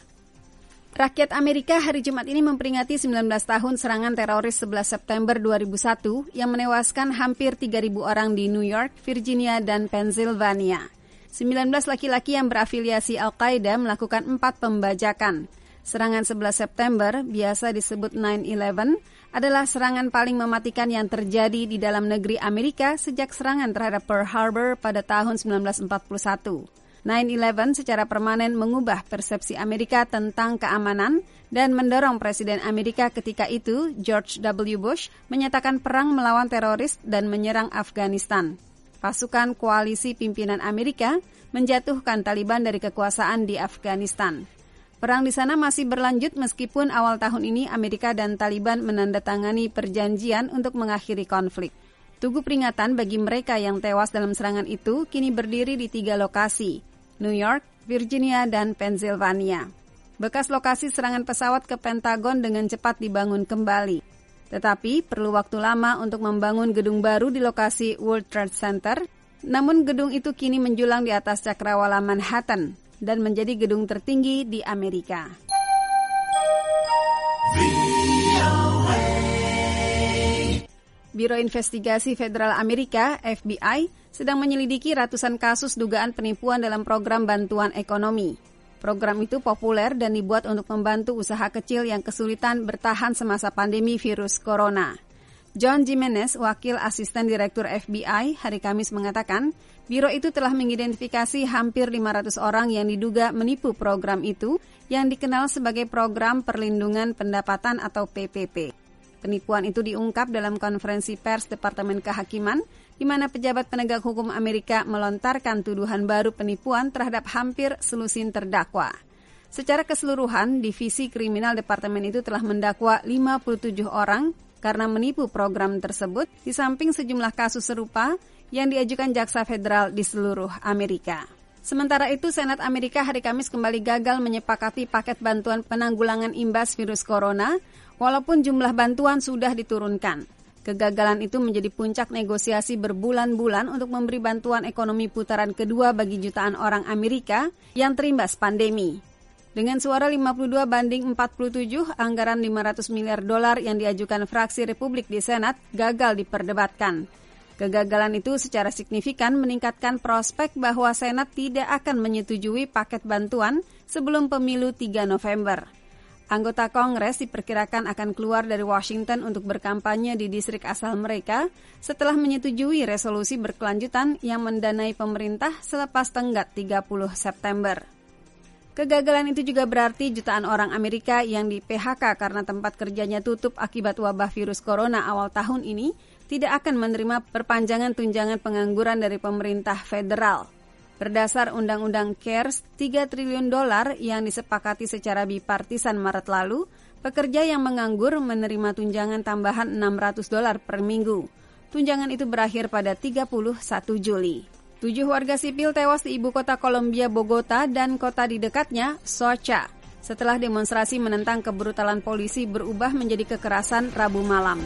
Rakyat Amerika hari Jumat ini memperingati sembilan belas tahun serangan teroris sebelas September dua ribu satu yang menewaskan hampir tiga ribu orang di New York, Virginia, dan Pennsylvania. sembilan belas laki-laki yang berafiliasi Al-Qaeda melakukan empat pembajakan. Serangan sebelas September, biasa disebut nine eleven, adalah serangan paling mematikan yang terjadi di dalam negeri Amerika sejak serangan terhadap Pearl Harbor pada tahun sembilan belas empat puluh satu. nine eleven secara permanen mengubah persepsi Amerika tentang keamanan dan mendorong Presiden Amerika ketika itu, George W. Bush, menyatakan perang melawan teroris dan menyerang Afghanistan. Pasukan koalisi pimpinan Amerika menjatuhkan Taliban dari kekuasaan di Afghanistan. Perang di sana masih berlanjut meskipun awal tahun ini Amerika dan Taliban menandatangani perjanjian untuk mengakhiri konflik. Tugu peringatan bagi mereka yang tewas dalam serangan itu kini berdiri di tiga lokasi, New York, Virginia, dan Pennsylvania. Bekas lokasi serangan pesawat ke Pentagon dengan cepat dibangun kembali. Tetapi perlu waktu lama untuk membangun gedung baru di lokasi World Trade Center. Namun gedung itu kini menjulang di atas cakrawala Manhattan dan menjadi gedung tertinggi di Amerika. Biro Investigasi Federal Amerika, F B I, sedang menyelidiki ratusan kasus dugaan penipuan dalam program bantuan ekonomi. Program itu populer dan dibuat untuk membantu usaha kecil yang kesulitan bertahan semasa pandemi virus corona. John Jimenez, wakil asisten direktur F B I, hari Kamis mengatakan, biro itu telah mengidentifikasi hampir lima ratus orang yang diduga menipu program itu yang dikenal sebagai Program Perlindungan Pendapatan atau P P P. Penipuan itu diungkap dalam konferensi pers Departemen Kehakiman, di mana pejabat penegak hukum Amerika melontarkan tuduhan baru penipuan terhadap hampir selusin terdakwa. Secara keseluruhan, Divisi Kriminal Departemen itu telah mendakwa lima puluh tujuh orang karena menipu program tersebut, di samping sejumlah kasus serupa yang diajukan jaksa federal di seluruh Amerika. Sementara itu, Senat Amerika hari Kamis kembali gagal menyepakati paket bantuan penanggulangan imbas virus corona, walaupun jumlah bantuan sudah diturunkan. Kegagalan itu menjadi puncak negosiasi berbulan-bulan untuk memberi bantuan ekonomi putaran kedua bagi jutaan orang Amerika yang terimbas pandemi. Dengan suara lima puluh dua banding empat puluh tujuh, anggaran lima ratus miliar dolar yang diajukan fraksi Republik di Senat gagal diperdebatkan. Kegagalan itu secara signifikan meningkatkan prospek bahwa Senat tidak akan menyetujui paket bantuan sebelum pemilu tiga November. Anggota Kongres diperkirakan akan keluar dari Washington untuk berkampanye di distrik asal mereka setelah menyetujui resolusi berkelanjutan yang mendanai pemerintah selepas tenggat tiga puluh September. Kegagalan itu juga berarti jutaan orang Amerika yang di P H K karena tempat kerjanya tutup akibat wabah virus corona awal tahun ini tidak akan menerima perpanjangan tunjangan pengangguran dari pemerintah federal. Berdasar Undang-Undang CARES, tiga triliun dolar yang disepakati secara bipartisan Maret lalu, pekerja yang menganggur menerima tunjangan tambahan enam ratus dolar per minggu. Tunjangan itu berakhir pada tiga puluh satu Juli. Tujuh warga sipil tewas di ibu kota Kolombia, Bogota, dan kota di dekatnya, Socha, setelah demonstrasi menentang kebrutalan polisi berubah menjadi kekerasan Rabu malam.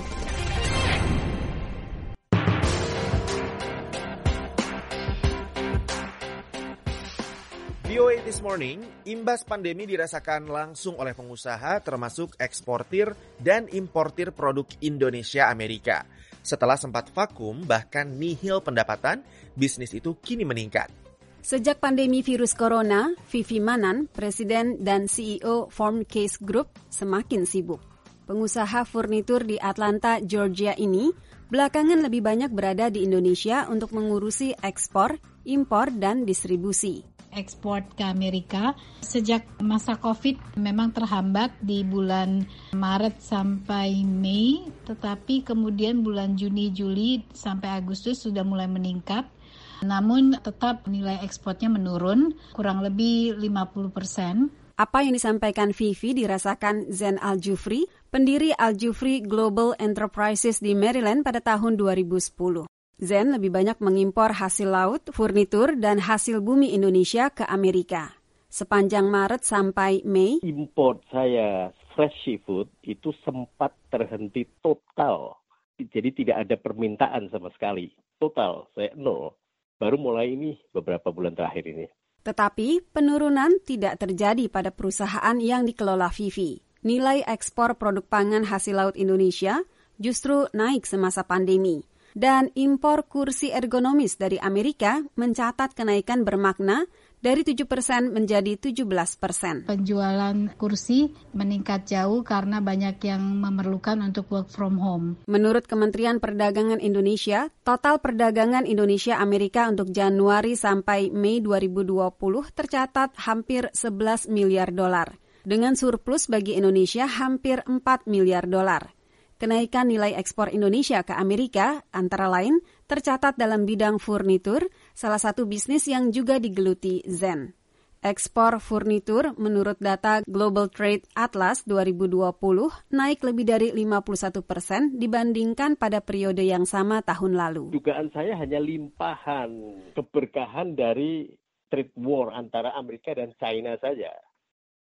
V O A This Morning, imbas pandemi dirasakan langsung oleh pengusaha termasuk eksportir dan importir produk Indonesia Amerika. Setelah sempat vakum bahkan nihil pendapatan, bisnis itu kini meningkat. Sejak pandemi virus corona, Vivi Manan, Presiden dan C E O Formcase Group, semakin sibuk. Pengusaha furnitur di Atlanta, Georgia ini belakangan lebih banyak berada di Indonesia untuk mengurusi ekspor, impor, dan distribusi. Ekspor ke Amerika sejak masa COVID memang terhambat di bulan Maret sampai Mei, tetapi kemudian bulan Juni, Juli sampai Agustus sudah mulai meningkat. Namun tetap nilai ekspornya menurun kurang lebih lima puluh persen. Apa yang disampaikan Vivi dirasakan Zen Al-Jufri, pendiri Al-Jufri Global Enterprises di Maryland pada tahun dua ribu sepuluh. Zen lebih banyak mengimpor hasil laut, furnitur, dan hasil bumi Indonesia ke Amerika. Sepanjang Maret sampai Mei, import saya fresh seafood itu sempat terhenti total. Jadi tidak ada permintaan sama sekali. Total, saya nol. Baru mulai ini beberapa bulan terakhir ini. Tetapi penurunan tidak terjadi pada perusahaan yang dikelola Vivi. Nilai ekspor produk pangan hasil laut Indonesia justru naik semasa pandemi. Dan impor kursi ergonomis dari Amerika mencatat kenaikan bermakna dari tujuh persen menjadi tujuh belas persen. Penjualan kursi meningkat jauh karena banyak yang memerlukan untuk work from home. Menurut Kementerian Perdagangan Indonesia, total perdagangan Indonesia-Amerika untuk Januari sampai Mei dua ribu dua puluh tercatat hampir sebelas miliar dolar. Dengan surplus bagi Indonesia hampir empat miliar dolar. Kenaikan nilai ekspor Indonesia ke Amerika antara lain tercatat dalam bidang furnitur, salah satu bisnis yang juga digeluti Zen. Ekspor furnitur menurut data Global Trade Atlas dua ribu dua puluh naik lebih dari lima puluh satu persen dibandingkan pada periode yang sama tahun lalu. Dugaan saya hanya limpahan keberkahan dari trade war antara Amerika dan China saja.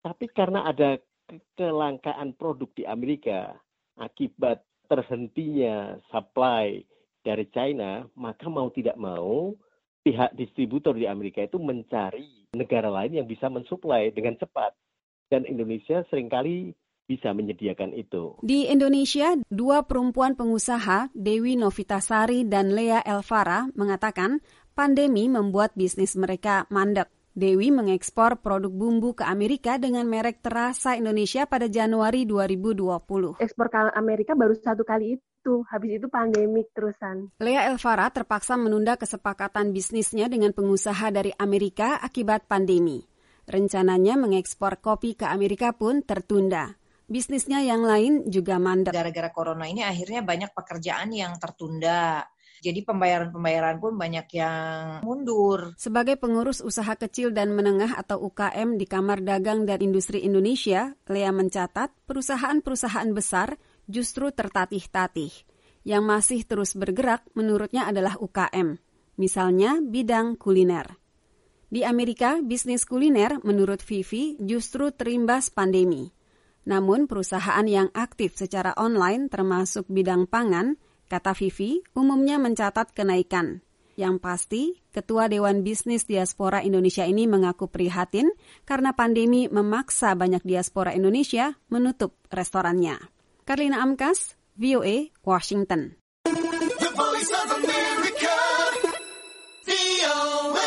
Tapi karena ada kelangkaan produk di Amerika akibat terhentinya supply dari China, maka mau tidak mau pihak distributor di Amerika itu mencari negara lain yang bisa mensuplai dengan cepat. Dan Indonesia seringkali bisa menyediakan itu. Di Indonesia, dua perempuan pengusaha, Dewi Novitasari dan Lea Elvara, mengatakan pandemi membuat bisnis mereka mandek. Dewi mengekspor produk bumbu ke Amerika dengan merek Terasa Indonesia pada Januari dua ribu dua puluh. Ekspor ke Amerika baru satu kali itu, habis itu pandemik terusan. Lea Elvara terpaksa menunda kesepakatan bisnisnya dengan pengusaha dari Amerika akibat pandemi. Rencananya mengekspor kopi ke Amerika pun tertunda. Bisnisnya yang lain juga mandek. Gara-gara corona ini akhirnya banyak pekerjaan yang tertunda. Jadi pembayaran-pembayaran pun banyak yang mundur. Sebagai pengurus usaha kecil dan menengah atau U K M di Kamar Dagang dan Industri Indonesia, Lea mencatat perusahaan-perusahaan besar justru tertatih-tatih. Yang masih terus bergerak menurutnya adalah U K M, misalnya bidang kuliner. Di Amerika, bisnis kuliner menurut Vivi justru terimbas pandemi. Namun perusahaan yang aktif secara online termasuk bidang pangan, kata Vivi, umumnya mencatat kenaikan. Yang pasti, Ketua Dewan Bisnis Diaspora Indonesia ini mengaku prihatin karena pandemi memaksa banyak diaspora Indonesia menutup restorannya. Karlina Amkas, V O A, Washington. The Voice of America, V O A.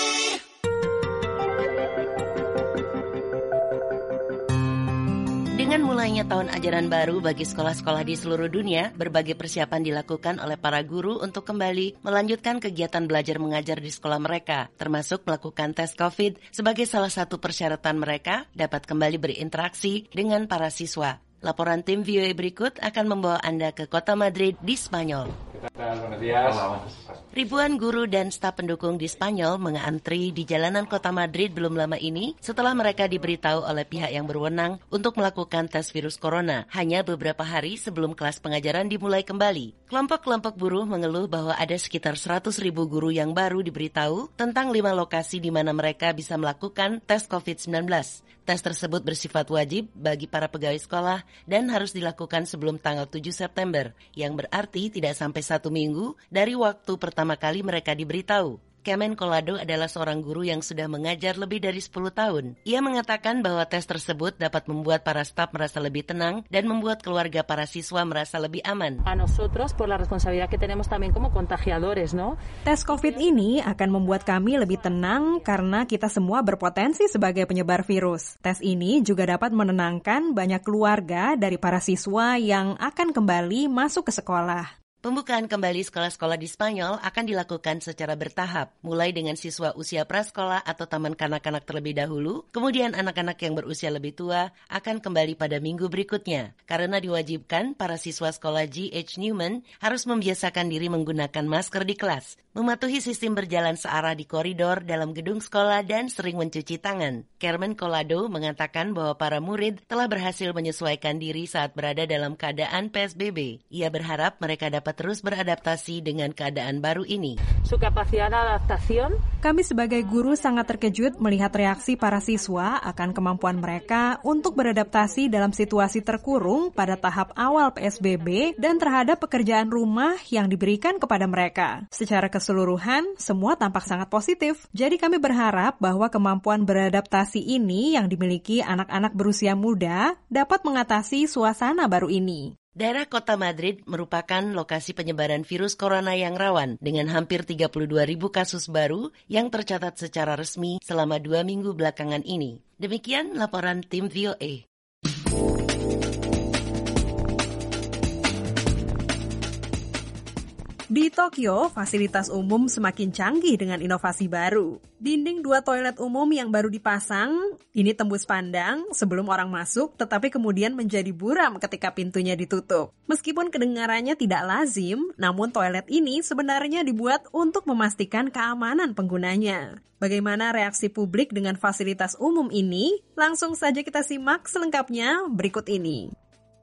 Dengan mulainya tahun ajaran baru bagi sekolah-sekolah di seluruh dunia, berbagai persiapan dilakukan oleh para guru untuk kembali melanjutkan kegiatan belajar mengajar di sekolah mereka, termasuk melakukan tes COVID sebagai salah satu persyaratan mereka dapat kembali berinteraksi dengan para siswa. Laporan tim V O A berikut akan membawa Anda ke kota Madrid di Spanyol. Ribuan guru dan staf pendukung di Spanyol mengantri di jalanan kota Madrid belum lama ini setelah mereka diberitahu oleh pihak yang berwenang untuk melakukan tes virus corona hanya beberapa hari sebelum kelas pengajaran dimulai kembali. Kelompok-kelompok buruh mengeluh bahwa ada sekitar seratus ribu guru yang baru diberitahu tentang lima lokasi di mana mereka bisa melakukan tes covid sembilan belas. Tes tersebut bersifat wajib bagi para pegawai sekolah dan harus dilakukan sebelum tanggal tujuh September, yang berarti tidak sampai satu minggu dari waktu pertama kali mereka diberitahu. Kemen Colado adalah seorang guru yang sudah mengajar lebih dari sepuluh tahun. Ia mengatakan bahwa tes tersebut dapat membuat para staf merasa lebih tenang dan membuat keluarga para siswa merasa lebih aman. A nosotros por la responsabilidad que tenemos también como contagiadores, ¿no? Tes COVID ini akan membuat kami lebih tenang karena kita semua berpotensi sebagai penyebar virus. Tes ini juga dapat menenangkan banyak keluarga dari para siswa yang akan kembali masuk ke sekolah. Pembukaan kembali sekolah-sekolah di Spanyol akan dilakukan secara bertahap, mulai dengan siswa usia prasekolah atau taman kanak-kanak terlebih dahulu, kemudian anak-anak yang berusia lebih tua akan kembali pada minggu berikutnya. Karena diwajibkan, para siswa sekolah G H Newman harus membiasakan diri menggunakan masker di kelas, mematuhi sistem berjalan searah di koridor dalam gedung sekolah, dan sering mencuci tangan. Carmen Colado mengatakan bahwa para murid telah berhasil menyesuaikan diri saat berada dalam keadaan P S B B. Ia berharap mereka dapat terus beradaptasi dengan keadaan baru ini. Su capacidad de adaptación. Kami sebagai guru sangat terkejut melihat reaksi para siswa akan kemampuan mereka untuk beradaptasi dalam situasi terkurung pada tahap awal P S B B dan terhadap pekerjaan rumah yang diberikan kepada mereka. Secara keseluruhan, semua tampak sangat positif. Jadi kami berharap bahwa kemampuan beradaptasi ini yang dimiliki anak-anak berusia muda dapat mengatasi suasana baru ini. Daerah kota Madrid merupakan lokasi penyebaran virus corona yang rawan dengan hampir tiga puluh dua ribu kasus baru yang tercatat secara resmi selama dua minggu belakangan ini. Demikian laporan tim V O A. Di Tokyo, fasilitas umum semakin canggih dengan inovasi baru. Dinding dua toilet umum yang baru dipasang, ini tembus pandang sebelum orang masuk, tetapi kemudian menjadi buram ketika pintunya ditutup. Meskipun kedengarannya tidak lazim, namun toilet ini sebenarnya dibuat untuk memastikan keamanan penggunanya. Bagaimana reaksi publik dengan fasilitas umum ini? Langsung saja kita simak selengkapnya berikut ini.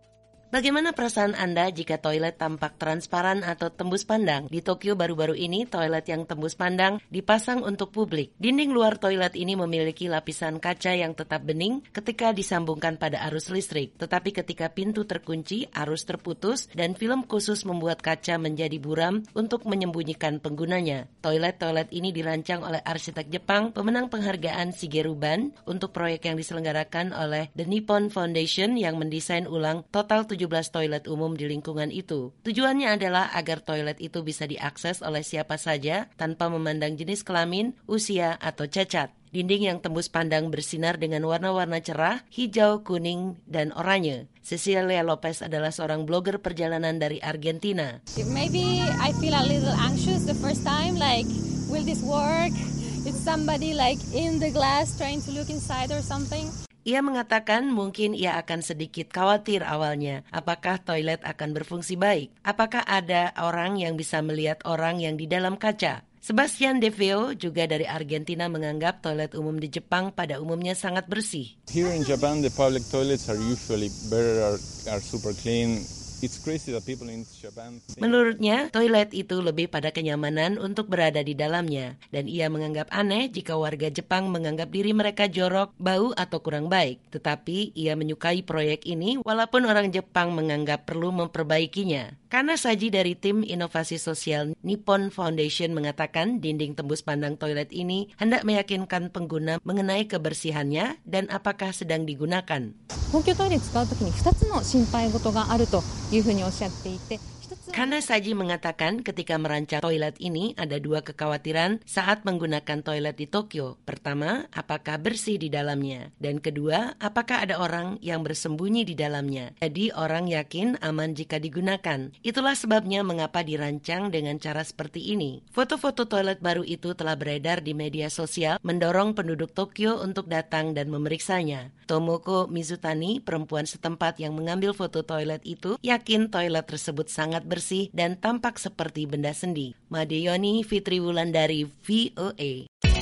Bagaimana perasaan Anda jika toilet tampak transparan atau tembus pandang? Di Tokyo baru-baru ini, toilet yang tembus pandang dipasang untuk publik. Dinding luar toilet ini memiliki lapisan kaca yang tetap bening ketika disambungkan pada arus listrik. Tetapi ketika pintu terkunci, arus terputus, dan film khusus membuat kaca menjadi buram untuk menyembunyikan penggunanya. Toilet-toilet ini dirancang oleh arsitek Jepang, pemenang penghargaan Shigeru Ban, untuk proyek yang diselenggarakan oleh The Nippon Foundation yang mendesain ulang total tujuh belas toilet umum di lingkungan itu. Tujuannya adalah agar toilet itu bisa diakses oleh siapa saja tanpa memandang jenis kelamin, usia, atau cacat. Dinding yang tembus pandang bersinar dengan warna-warna cerah, hijau, kuning, dan oranye. Cecilia Lopez adalah seorang blogger perjalanan dari Argentina. Maybe I feel a little anxious the first time, like, will this work? It's somebody like in the glass trying to look inside or something. Ia mengatakan mungkin ia akan sedikit khawatir awalnya. Apakah toilet akan berfungsi baik? Apakah ada orang yang bisa melihat orang yang di dalam kaca? Sebastian De Veo juga dari Argentina menganggap toilet umum di Jepang pada umumnya sangat bersih. Here in Japan, the public toilets are usually better, are, are super clean. It's crazy that people in Japan think... Menurutnya, toilet itu lebih pada kenyamanan untuk berada di dalamnya. Dan ia menganggap aneh jika warga Jepang menganggap diri mereka jorok, bau, atau kurang baik. Tetapi ia menyukai proyek ini walaupun orang Jepang menganggap perlu memperbaikinya. Kana Saji dari tim inovasi sosial Nippon Foundation mengatakan dinding tembus pandang toilet ini hendak meyakinkan pengguna mengenai kebersihannya dan apakah sedang digunakan. 公共トイレ使うときにふたつの心配事があるというふうにおっしゃっていて、 Kana Saji mengatakan ketika merancang toilet ini ada dua kekhawatiran saat menggunakan toilet di Tokyo. Pertama, apakah bersih di dalamnya? Dan kedua, apakah ada orang yang bersembunyi di dalamnya? Jadi orang yakin aman jika digunakan. Itulah sebabnya mengapa dirancang dengan cara seperti ini. Foto-foto toilet baru itu telah beredar di media sosial mendorong penduduk Tokyo untuk datang dan memeriksanya. Tomoko Mizutani, perempuan setempat yang mengambil foto toilet itu, yakin toilet tersebut sangat bersih dan tampak seperti benda sendi. Madeyoni Fitri Wulandari, V O A.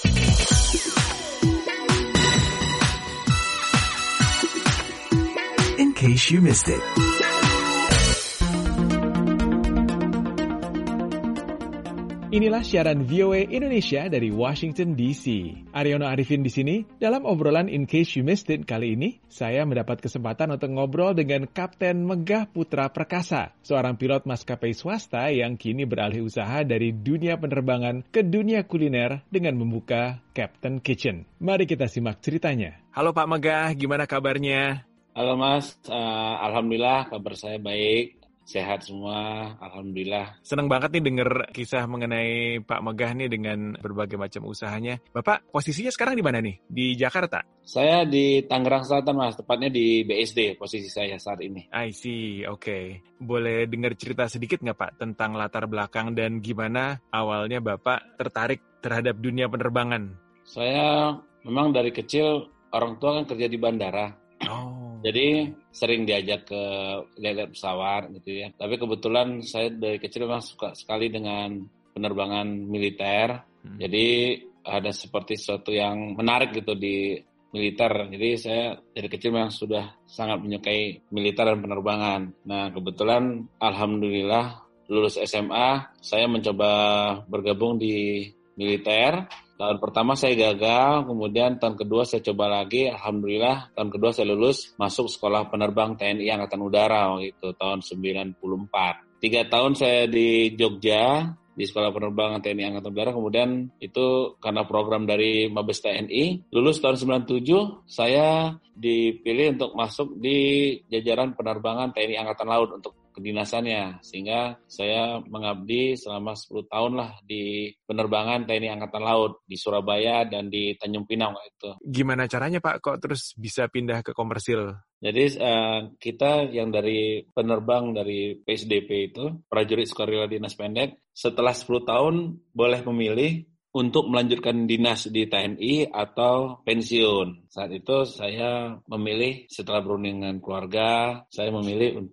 In case you missed it. Inilah siaran V O A Indonesia dari Washington D C. Aryono Arifin di sini. Dalam obrolan In Case You Missed It kali ini, saya mendapat kesempatan untuk ngobrol dengan Kapten Megah Putra Perkasa, seorang pilot maskapai swasta yang kini beralih usaha dari dunia penerbangan ke dunia kuliner dengan membuka Captain Kitchen. Mari kita simak ceritanya. Halo Pak Megah, gimana kabarnya? Halo Mas, uh, Alhamdulillah kabar saya baik. Sehat semua, Alhamdulillah. Senang banget nih denger kisah mengenai Pak Megah nih dengan berbagai macam usahanya. Bapak posisinya sekarang di mana nih? Di Jakarta? Saya di Tangerang Selatan Mas, tepatnya di B S D posisi saya saat ini. I see, oke. Okay. Boleh dengar cerita sedikit nggak Pak tentang latar belakang dan gimana awalnya Bapak tertarik terhadap dunia penerbangan? Saya memang dari kecil orang tua kan kerja di bandara. Oh. Jadi sering diajak ke lihat pesawat gitu ya. Tapi kebetulan saya dari kecil memang suka sekali dengan penerbangan militer. Hmm. Jadi ada seperti sesuatu yang menarik gitu di militer. Jadi saya dari kecil memang sudah sangat menyukai militer dan penerbangan. Nah kebetulan alhamdulillah lulus S M A saya mencoba bergabung di militer. Tahun pertama saya gagal, kemudian tahun kedua saya coba lagi, alhamdulillah tahun kedua saya lulus masuk sekolah penerbang T N I Angkatan Udara gitu tahun sembilan puluh empat. Tiga tahun saya di Jogja di sekolah penerbangan T N I Angkatan Udara, kemudian itu karena program dari Mabes T N I, lulus tahun sembilan puluh tujuh saya dipilih untuk masuk di jajaran penerbangan T N I Angkatan Laut untuk kedinasannya, sehingga saya mengabdi selama sepuluh tahun lah di penerbangan T N I Angkatan Laut di Surabaya dan di Tanjung Pinang itu. Gimana caranya Pak kok terus bisa pindah ke komersil? Jadi uh, kita yang dari penerbang dari P S D P itu, prajurit sukarela dinas pendek, setelah sepuluh tahun boleh memilih untuk melanjutkan dinas di T N I atau pensiun. Saat itu saya memilih setelah berunding dengan keluarga, saya memilih untuk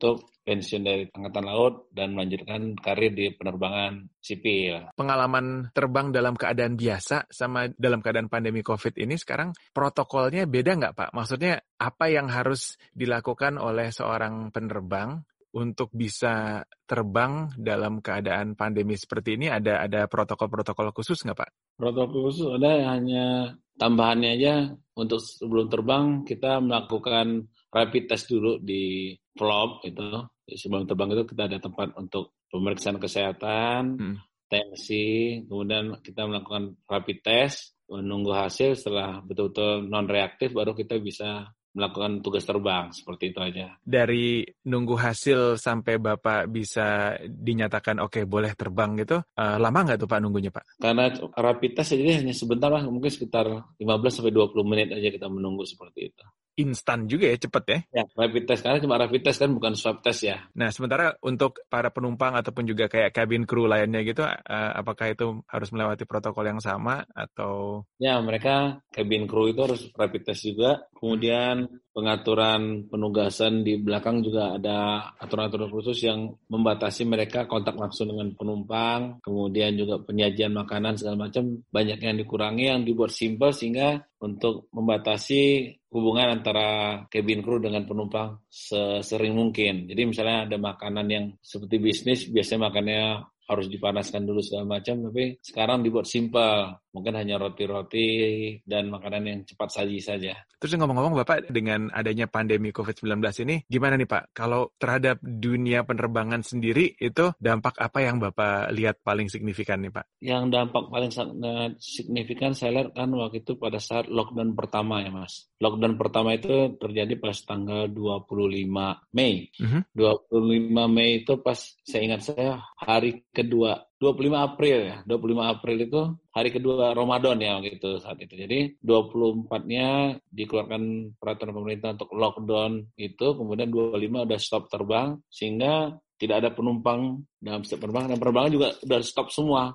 pensiun dari Angkatan Laut dan melanjutkan karir di penerbangan sipil. Pengalaman terbang dalam keadaan biasa sama dalam keadaan pandemi COVID ini sekarang protokolnya beda nggak Pak? Maksudnya apa yang harus dilakukan oleh seorang penerbang untuk bisa terbang dalam keadaan pandemi seperti ini? Ada ada protokol-protokol khusus nggak Pak? Protokol khusus ada, hanya tambahannya aja untuk sebelum terbang kita melakukan rapid test dulu di F L O B itu. Sebelum terbang itu kita ada tempat untuk pemeriksaan kesehatan, hmm. tensi, kemudian kita melakukan rapid test, menunggu hasil. Setelah betul-betul non-reaktif baru kita bisa melakukan tugas terbang, seperti itu aja. Dari nunggu hasil sampai Bapak bisa dinyatakan oke okay, boleh terbang gitu, uh, lama nggak tuh Pak nunggunya Pak? Karena rapid test jadi hanya sebentar lah, mungkin sekitar lima belas sampai dua puluh menit aja kita menunggu seperti itu. Instan juga ya, cepet ya? Ya, rapid test, karena cuma rapid test kan bukan swab test ya. Nah, sementara untuk para penumpang ataupun juga kayak cabin crew lainnya gitu, uh, apakah itu harus melewati protokol yang sama atau? Ya, mereka cabin crew itu harus rapid test juga. Kemudian pengaturan penugasan di belakang juga ada aturan-aturan khusus yang membatasi mereka kontak langsung dengan penumpang. Kemudian juga penyajian makanan segala macam banyak yang dikurangi, yang dibuat simpel sehingga untuk membatasi hubungan antara cabin crew dengan penumpang sesering mungkin. Jadi misalnya ada makanan yang seperti bisnis, biasanya makannya harus dipanaskan dulu segala macam, tapi sekarang dibuat simpel. Mungkin hanya roti-roti dan makanan yang cepat saji saja. Terus ngomong-ngomong Bapak, dengan adanya pandemi covid sembilan belas ini, gimana nih Pak? Kalau terhadap dunia penerbangan sendiri, itu dampak apa yang Bapak lihat paling signifikan nih Pak? Yang dampak paling sangat signifikan saya lihat kan waktu itu pada saat lockdown pertama ya Mas. Lockdown pertama itu terjadi pas tanggal dua puluh lima Mei. Uh-huh. dua puluh lima Mei itu pas, saya ingat saya, hari kedua, dua puluh lima April ya, dua puluh lima April itu hari kedua Ramadan ya gitu saat itu. Jadi dua puluh empatnya dikeluarkan peraturan pemerintah untuk lockdown itu, kemudian dua puluh lima udah stop terbang sehingga tidak ada penumpang dalam setiap penerbangan, dan penerbangan juga udah stop semua.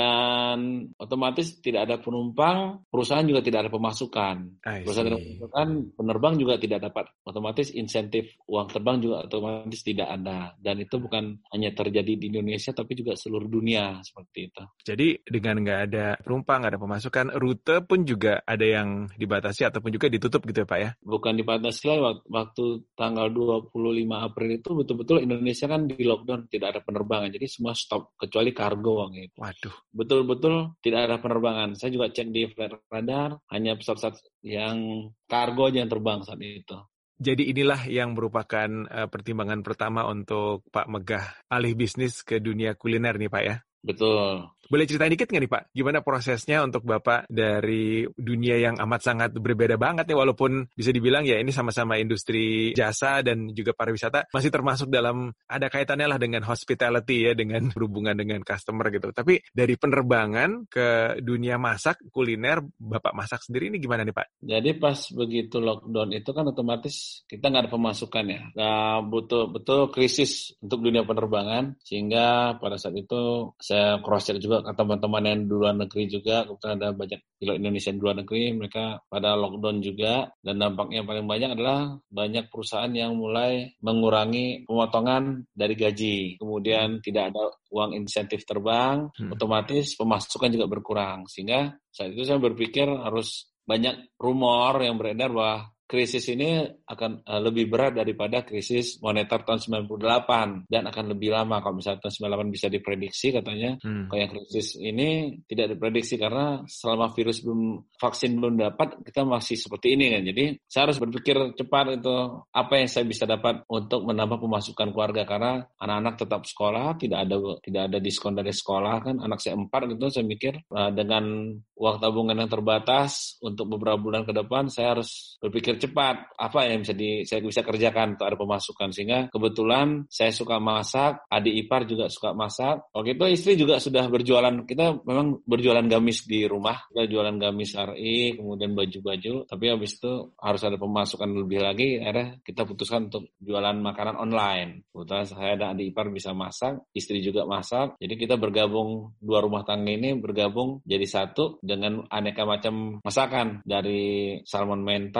Dan otomatis tidak ada penumpang, perusahaan juga tidak ada pemasukan. Perusahaan tidak ada pemasukan, penerbang juga tidak dapat. Otomatis insentif uang terbang juga otomatis tidak ada. Dan itu bukan hanya terjadi di Indonesia, tapi juga seluruh dunia seperti itu. Jadi dengan nggak ada penumpang, nggak ada pemasukan, rute pun juga ada yang dibatasi ataupun juga ditutup gitu ya Pak ya? Bukan dibatasi lah, waktu tanggal dua puluh lima April itu betul-betul Indonesia kan di lockdown, tidak ada penerbangan. Jadi semua stop, kecuali kargo gitu. Waduh. Betul-betul tidak ada penerbangan. Saya juga cek di flight radar, hanya pesawat-pesawat yang kargo aja yang terbang saat itu. Jadi inilah yang merupakan uh, pertimbangan pertama untuk Pak Megah alih bisnis ke dunia kuliner nih Pak ya? Betul. Boleh ceritain dikit nggak nih Pak? Gimana prosesnya untuk Bapak dari dunia yang amat sangat berbeda banget nih, walaupun bisa dibilang ya ini sama-sama industri jasa dan juga pariwisata, masih termasuk dalam, ada kaitannya lah dengan hospitality ya, dengan berhubungan dengan customer gitu. Tapi dari penerbangan ke dunia masak, kuliner, Bapak masak sendiri ini gimana nih Pak? Jadi pas begitu lockdown itu kan otomatis kita nggak ada pemasukan ya. Nah, betul-betul krisis untuk dunia penerbangan, sehingga pada saat itu saya cross-check juga ke teman-teman yang di luar negeri juga, kebetulan ada banyak pilot Indonesia di luar negeri, mereka pada lockdown juga, dan dampaknya yang paling banyak adalah banyak perusahaan yang mulai mengurangi pemotongan dari gaji, kemudian tidak ada uang insentif terbang, hmm. otomatis pemasukan juga berkurang, sehingga saat itu saya berpikir harus banyak rumor yang beredar bahwa krisis ini akan uh, lebih berat daripada krisis moneter tahun sembilan puluh delapan dan akan lebih lama. Kalau misalnya tahun sembilan puluh delapan bisa diprediksi katanya, hmm. kalau yang krisis ini tidak diprediksi karena selama virus belum, vaksin belum dapat, kita masih seperti ini kan. Jadi saya harus berpikir cepat itu apa yang saya bisa dapat untuk menambah pemasukan keluarga, karena anak-anak tetap sekolah, tidak ada tidak ada diskon dari sekolah kan. Anak saya empat gitu, saya mikir uh, dengan uang tabungan yang terbatas untuk beberapa bulan ke depan, saya harus berpikir cepat apa yang bisa di, saya bisa kerjakan untuk ada pemasukan. Sehingga kebetulan saya suka masak, adik ipar juga suka masak. Waktu itu istri juga sudah berjualan, kita memang berjualan gamis di rumah, kita jualan gamis R I, kemudian baju-baju, tapi habis itu harus ada pemasukan lebih lagi, akhirnya kita putuskan untuk jualan makanan online. Kebetulan saya dan adik ipar bisa masak, istri juga masak, jadi kita bergabung, dua rumah tangga ini bergabung jadi satu dengan aneka macam masakan, dari salmon mentai, beef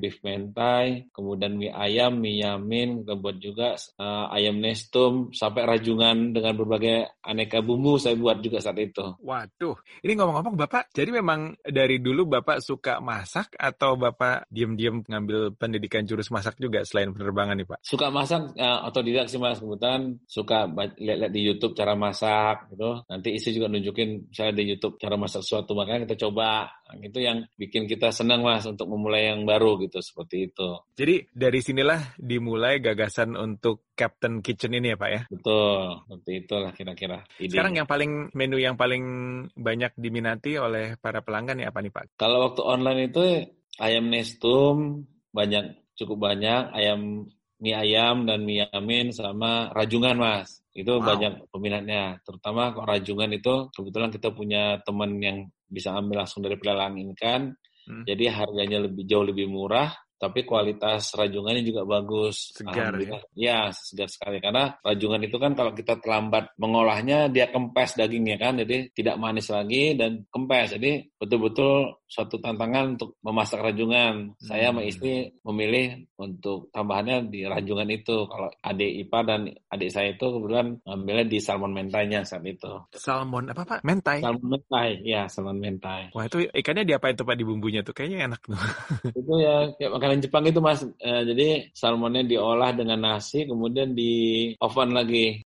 beef mentai, kemudian mie ayam, mie yamin, kita buat juga uh, ayam nestum, sampai rajungan dengan berbagai aneka bumbu saya buat juga saat itu. Waduh, ini ngomong-ngomong Bapak, jadi memang dari dulu Bapak suka masak atau Bapak diam-diam ngambil pendidikan jurus masak juga selain penerbangan nih Pak? Suka masak, uh, otodidak sih Mas, kebetulan suka lihat-lihat di YouTube cara masak gitu. Nanti istri juga nunjukin misalnya di YouTube cara masak sesuatu, makanya kita coba. Itu yang bikin kita senang Mas untuk memulai yang baru gitu, seperti itu. Jadi dari sinilah dimulai gagasan untuk Captain Kitchen ini ya Pak ya? Betul, seperti itulah kira-kira ide. Sekarang yang paling menu yang paling banyak diminati oleh para pelanggan ya apa nih Pak? Kalau waktu online itu ayam nestum banyak, cukup banyak, ayam mie ayam dan mie yamin sama rajungan Mas. Itu wow. Banyak peminatnya, terutama kalau rajungan itu kebetulan kita punya teman yang bisa ambil langsung dari pelelangan ikan, hmm. jadi harganya lebih jauh lebih murah, tapi kualitas rajungannya juga bagus. Segar ya? Ya, segar sekali. Karena rajungan itu kan kalau kita terlambat mengolahnya, dia kempes dagingnya kan, jadi tidak manis lagi dan kempes. Jadi betul-betul suatu tantangan untuk memasak rajungan. Hmm. Saya sama istri memilih untuk tambahannya di rajungan itu. Kalau adik ipar dan adik saya itu kebetulan ambilnya di salmon mentainya saat itu. Salmon apa Pak? Mentai? Salmon mentai, ya salmon mentai. Wah itu ikannya diapain tuh Pak di bumbunya tuh? Kayaknya enak tuh. Itu ya kayak makanan Jepang itu Mas. Eh, jadi salmonnya diolah dengan nasi, kemudian di oven lagi.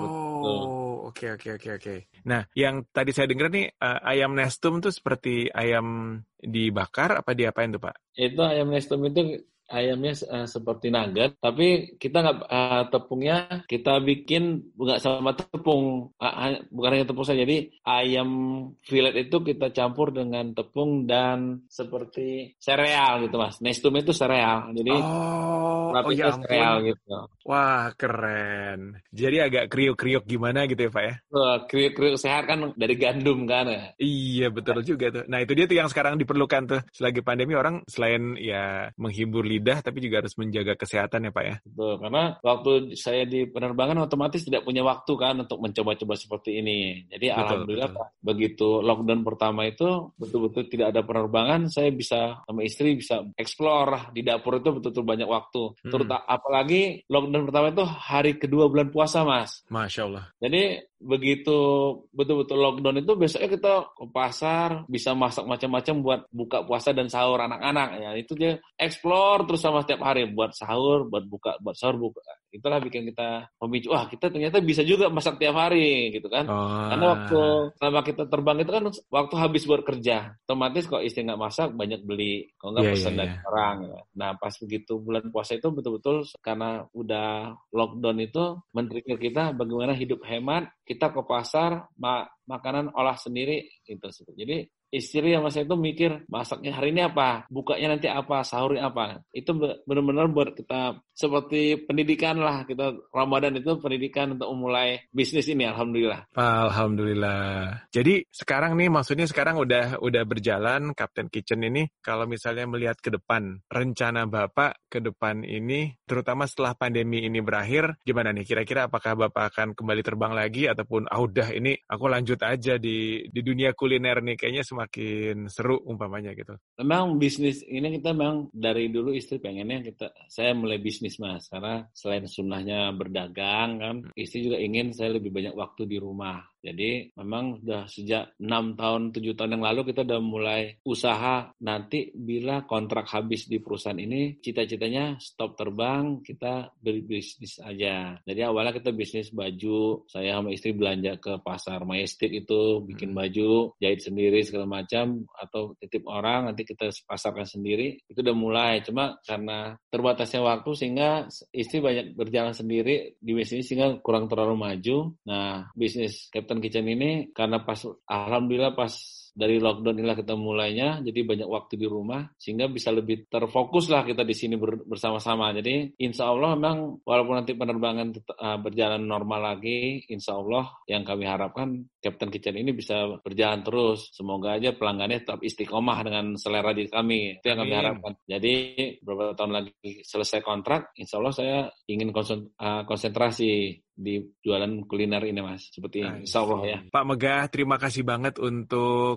Oh, oke oke oke oke. Nah, yang tadi saya dengar nih uh, ayam nestum tuh seperti ayam dibakar apa diapain tuh Pak? Itu ayam nestum itu ayamnya uh, seperti nugget, tapi kita nggak uh, tepungnya kita bikin nggak sama tepung, uh, bukan hanya tepung saja. Jadi ayam fillet itu kita campur dengan tepung dan seperti sereal gitu Mas. Nestum itu sereal, jadi oh, oh ya sereal gitu. Wah keren. Jadi agak kriuk-kriuk gimana gitu ya Pak ya? Uh, kriuk-kriuk sehat kan dari gandum kan ya. Iya betul juga tuh. Nah itu dia tuh yang sekarang diperlukan tuh. Selagi pandemi orang selain ya menghibur lidah tapi juga harus menjaga kesehatan ya Pak ya. Betul, karena waktu saya di penerbangan otomatis tidak punya waktu kan untuk mencoba-coba seperti ini. Jadi betul, alhamdulillah betul. Begitu lockdown pertama itu betul-betul tidak ada penerbangan, saya bisa sama istri bisa explore di dapur itu betul-betul banyak waktu. Hmm. Terutama apalagi lockdown pertama itu hari kedua bulan puasa Mas. Masya Allah. Jadi begitu betul-betul lockdown itu besoknya kita ke pasar bisa masak macam-macam buat buka puasa dan sahur anak-anak ya. Itu dia explore terus sama setiap hari buat sahur, buat buka, buat sahur, buka. Itulah bikin kita memicu, wah kita ternyata bisa juga masak tiap hari gitu kan. Oh. Karena waktu selama kita terbang itu kan waktu habis buat kerja. Otomatis kalau istri nggak masak banyak beli, kalau nggak yeah, pesan yeah, dari yeah. orang. Nah pas begitu bulan puasa itu betul-betul karena udah lockdown itu men-trigger kita bagaimana hidup hemat, kita ke pasar ma- makanan olah sendiri gitu. Jadi istri sama saya itu mikir masaknya hari ini apa, bukanya nanti apa, sahurnya apa. Itu benar-benar buat kita seperti pendidikan lah. Kita Ramadan itu pendidikan untuk memulai bisnis ini, alhamdulillah. Alhamdulillah. Jadi sekarang nih maksudnya sekarang udah udah berjalan Captain Kitchen ini. Kalau misalnya melihat ke depan, rencana Bapak ke depan ini, terutama setelah pandemi ini berakhir, gimana nih? Kira-kira apakah Bapak akan kembali terbang lagi ataupun ah udah ini aku lanjut aja di di dunia kuliner nih, kayaknya semakin seru umpamanya gitu. Memang bisnis ini kita memang dari dulu istri pengennya kita saya mulai bisnis Mas, karena selain sunnahnya berdagang kan, istri juga ingin saya lebih banyak waktu di rumah. Jadi memang sudah sejak enam tahun, tujuh tahun yang lalu kita udah mulai usaha. Nanti bila kontrak habis di perusahaan ini, cita-citanya stop terbang, kita berbisnis aja. Jadi awalnya kita bisnis baju, saya sama istri belanja ke pasar Majestic itu, bikin baju, jahit sendiri segala macam, atau titip orang, nanti kita pasarkan sendiri. Itu udah mulai, cuma karena terbatasnya waktu sehingga istri banyak berjalan sendiri di bisnis sehingga kurang terlalu maju. Nah, bisnis Captain Kitchen ini karena pas alhamdulillah pas dari lockdown inilah kita mulainya, jadi banyak waktu di rumah sehingga bisa lebih terfokus lah kita di sini ber, bersama-sama. Jadi insya Allah memang walaupun nanti penerbangan tetap, uh, berjalan normal lagi, insya Allah yang kami harapkan Captain Kitchen ini bisa berjalan terus. Semoga aja pelanggannya tetap istiqomah dengan selera diri kami. Itu yang kami harapkan. Jadi beberapa tahun lagi selesai kontrak, insya Allah saya ingin konsentrasi di jualan kuliner ini Mas. Seperti ini, insya Allah ya. Pak Megah, terima kasih banget untuk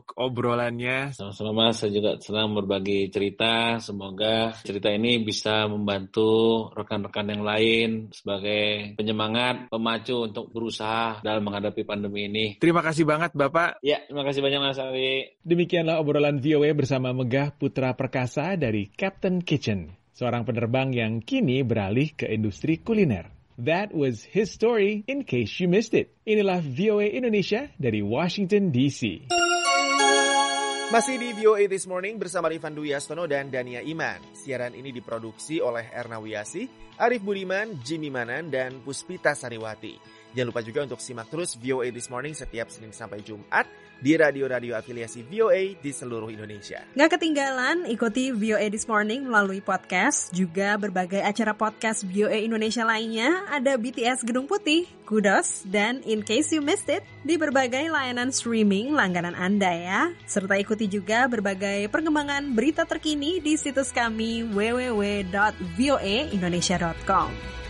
untuk obrolannya. Sama-sama, saya juga senang berbagi cerita. Semoga cerita ini bisa membantu rekan-rekan yang lain sebagai penyemangat, pemacu untuk berusaha dalam menghadapi pandemi ini. Terima kasih banget Bapak. Ya, terima kasih banyak Mas Ali. Demikianlah obrolan V O A bersama Megah Putra Perkasa dari Captain Kitchen, seorang penerbang yang kini beralih ke industri kuliner. That was his story in case you missed it. Inilah V O A Indonesia dari Washington D C. Masih di V O A This Morning bersama Rifan Dwi Astono dan Dania Iman. Siaran ini diproduksi oleh Erna Wiyasi, Arif Budiman, Jimmy Manan, dan Puspita Sariwati. Jangan lupa juga untuk simak terus V O A This Morning setiap Senin sampai Jumat di radio-radio afiliasi V O A di seluruh Indonesia. Nggak ketinggalan, ikuti V O A This Morning melalui podcast, juga berbagai acara podcast V O A Indonesia lainnya. Ada B T S Gedung Putih, Kudos, dan In Case You Missed It di berbagai layanan streaming langganan Anda ya. Serta ikuti juga berbagai perkembangan berita terkini di situs kami w w w dot v o a indonesia dot com.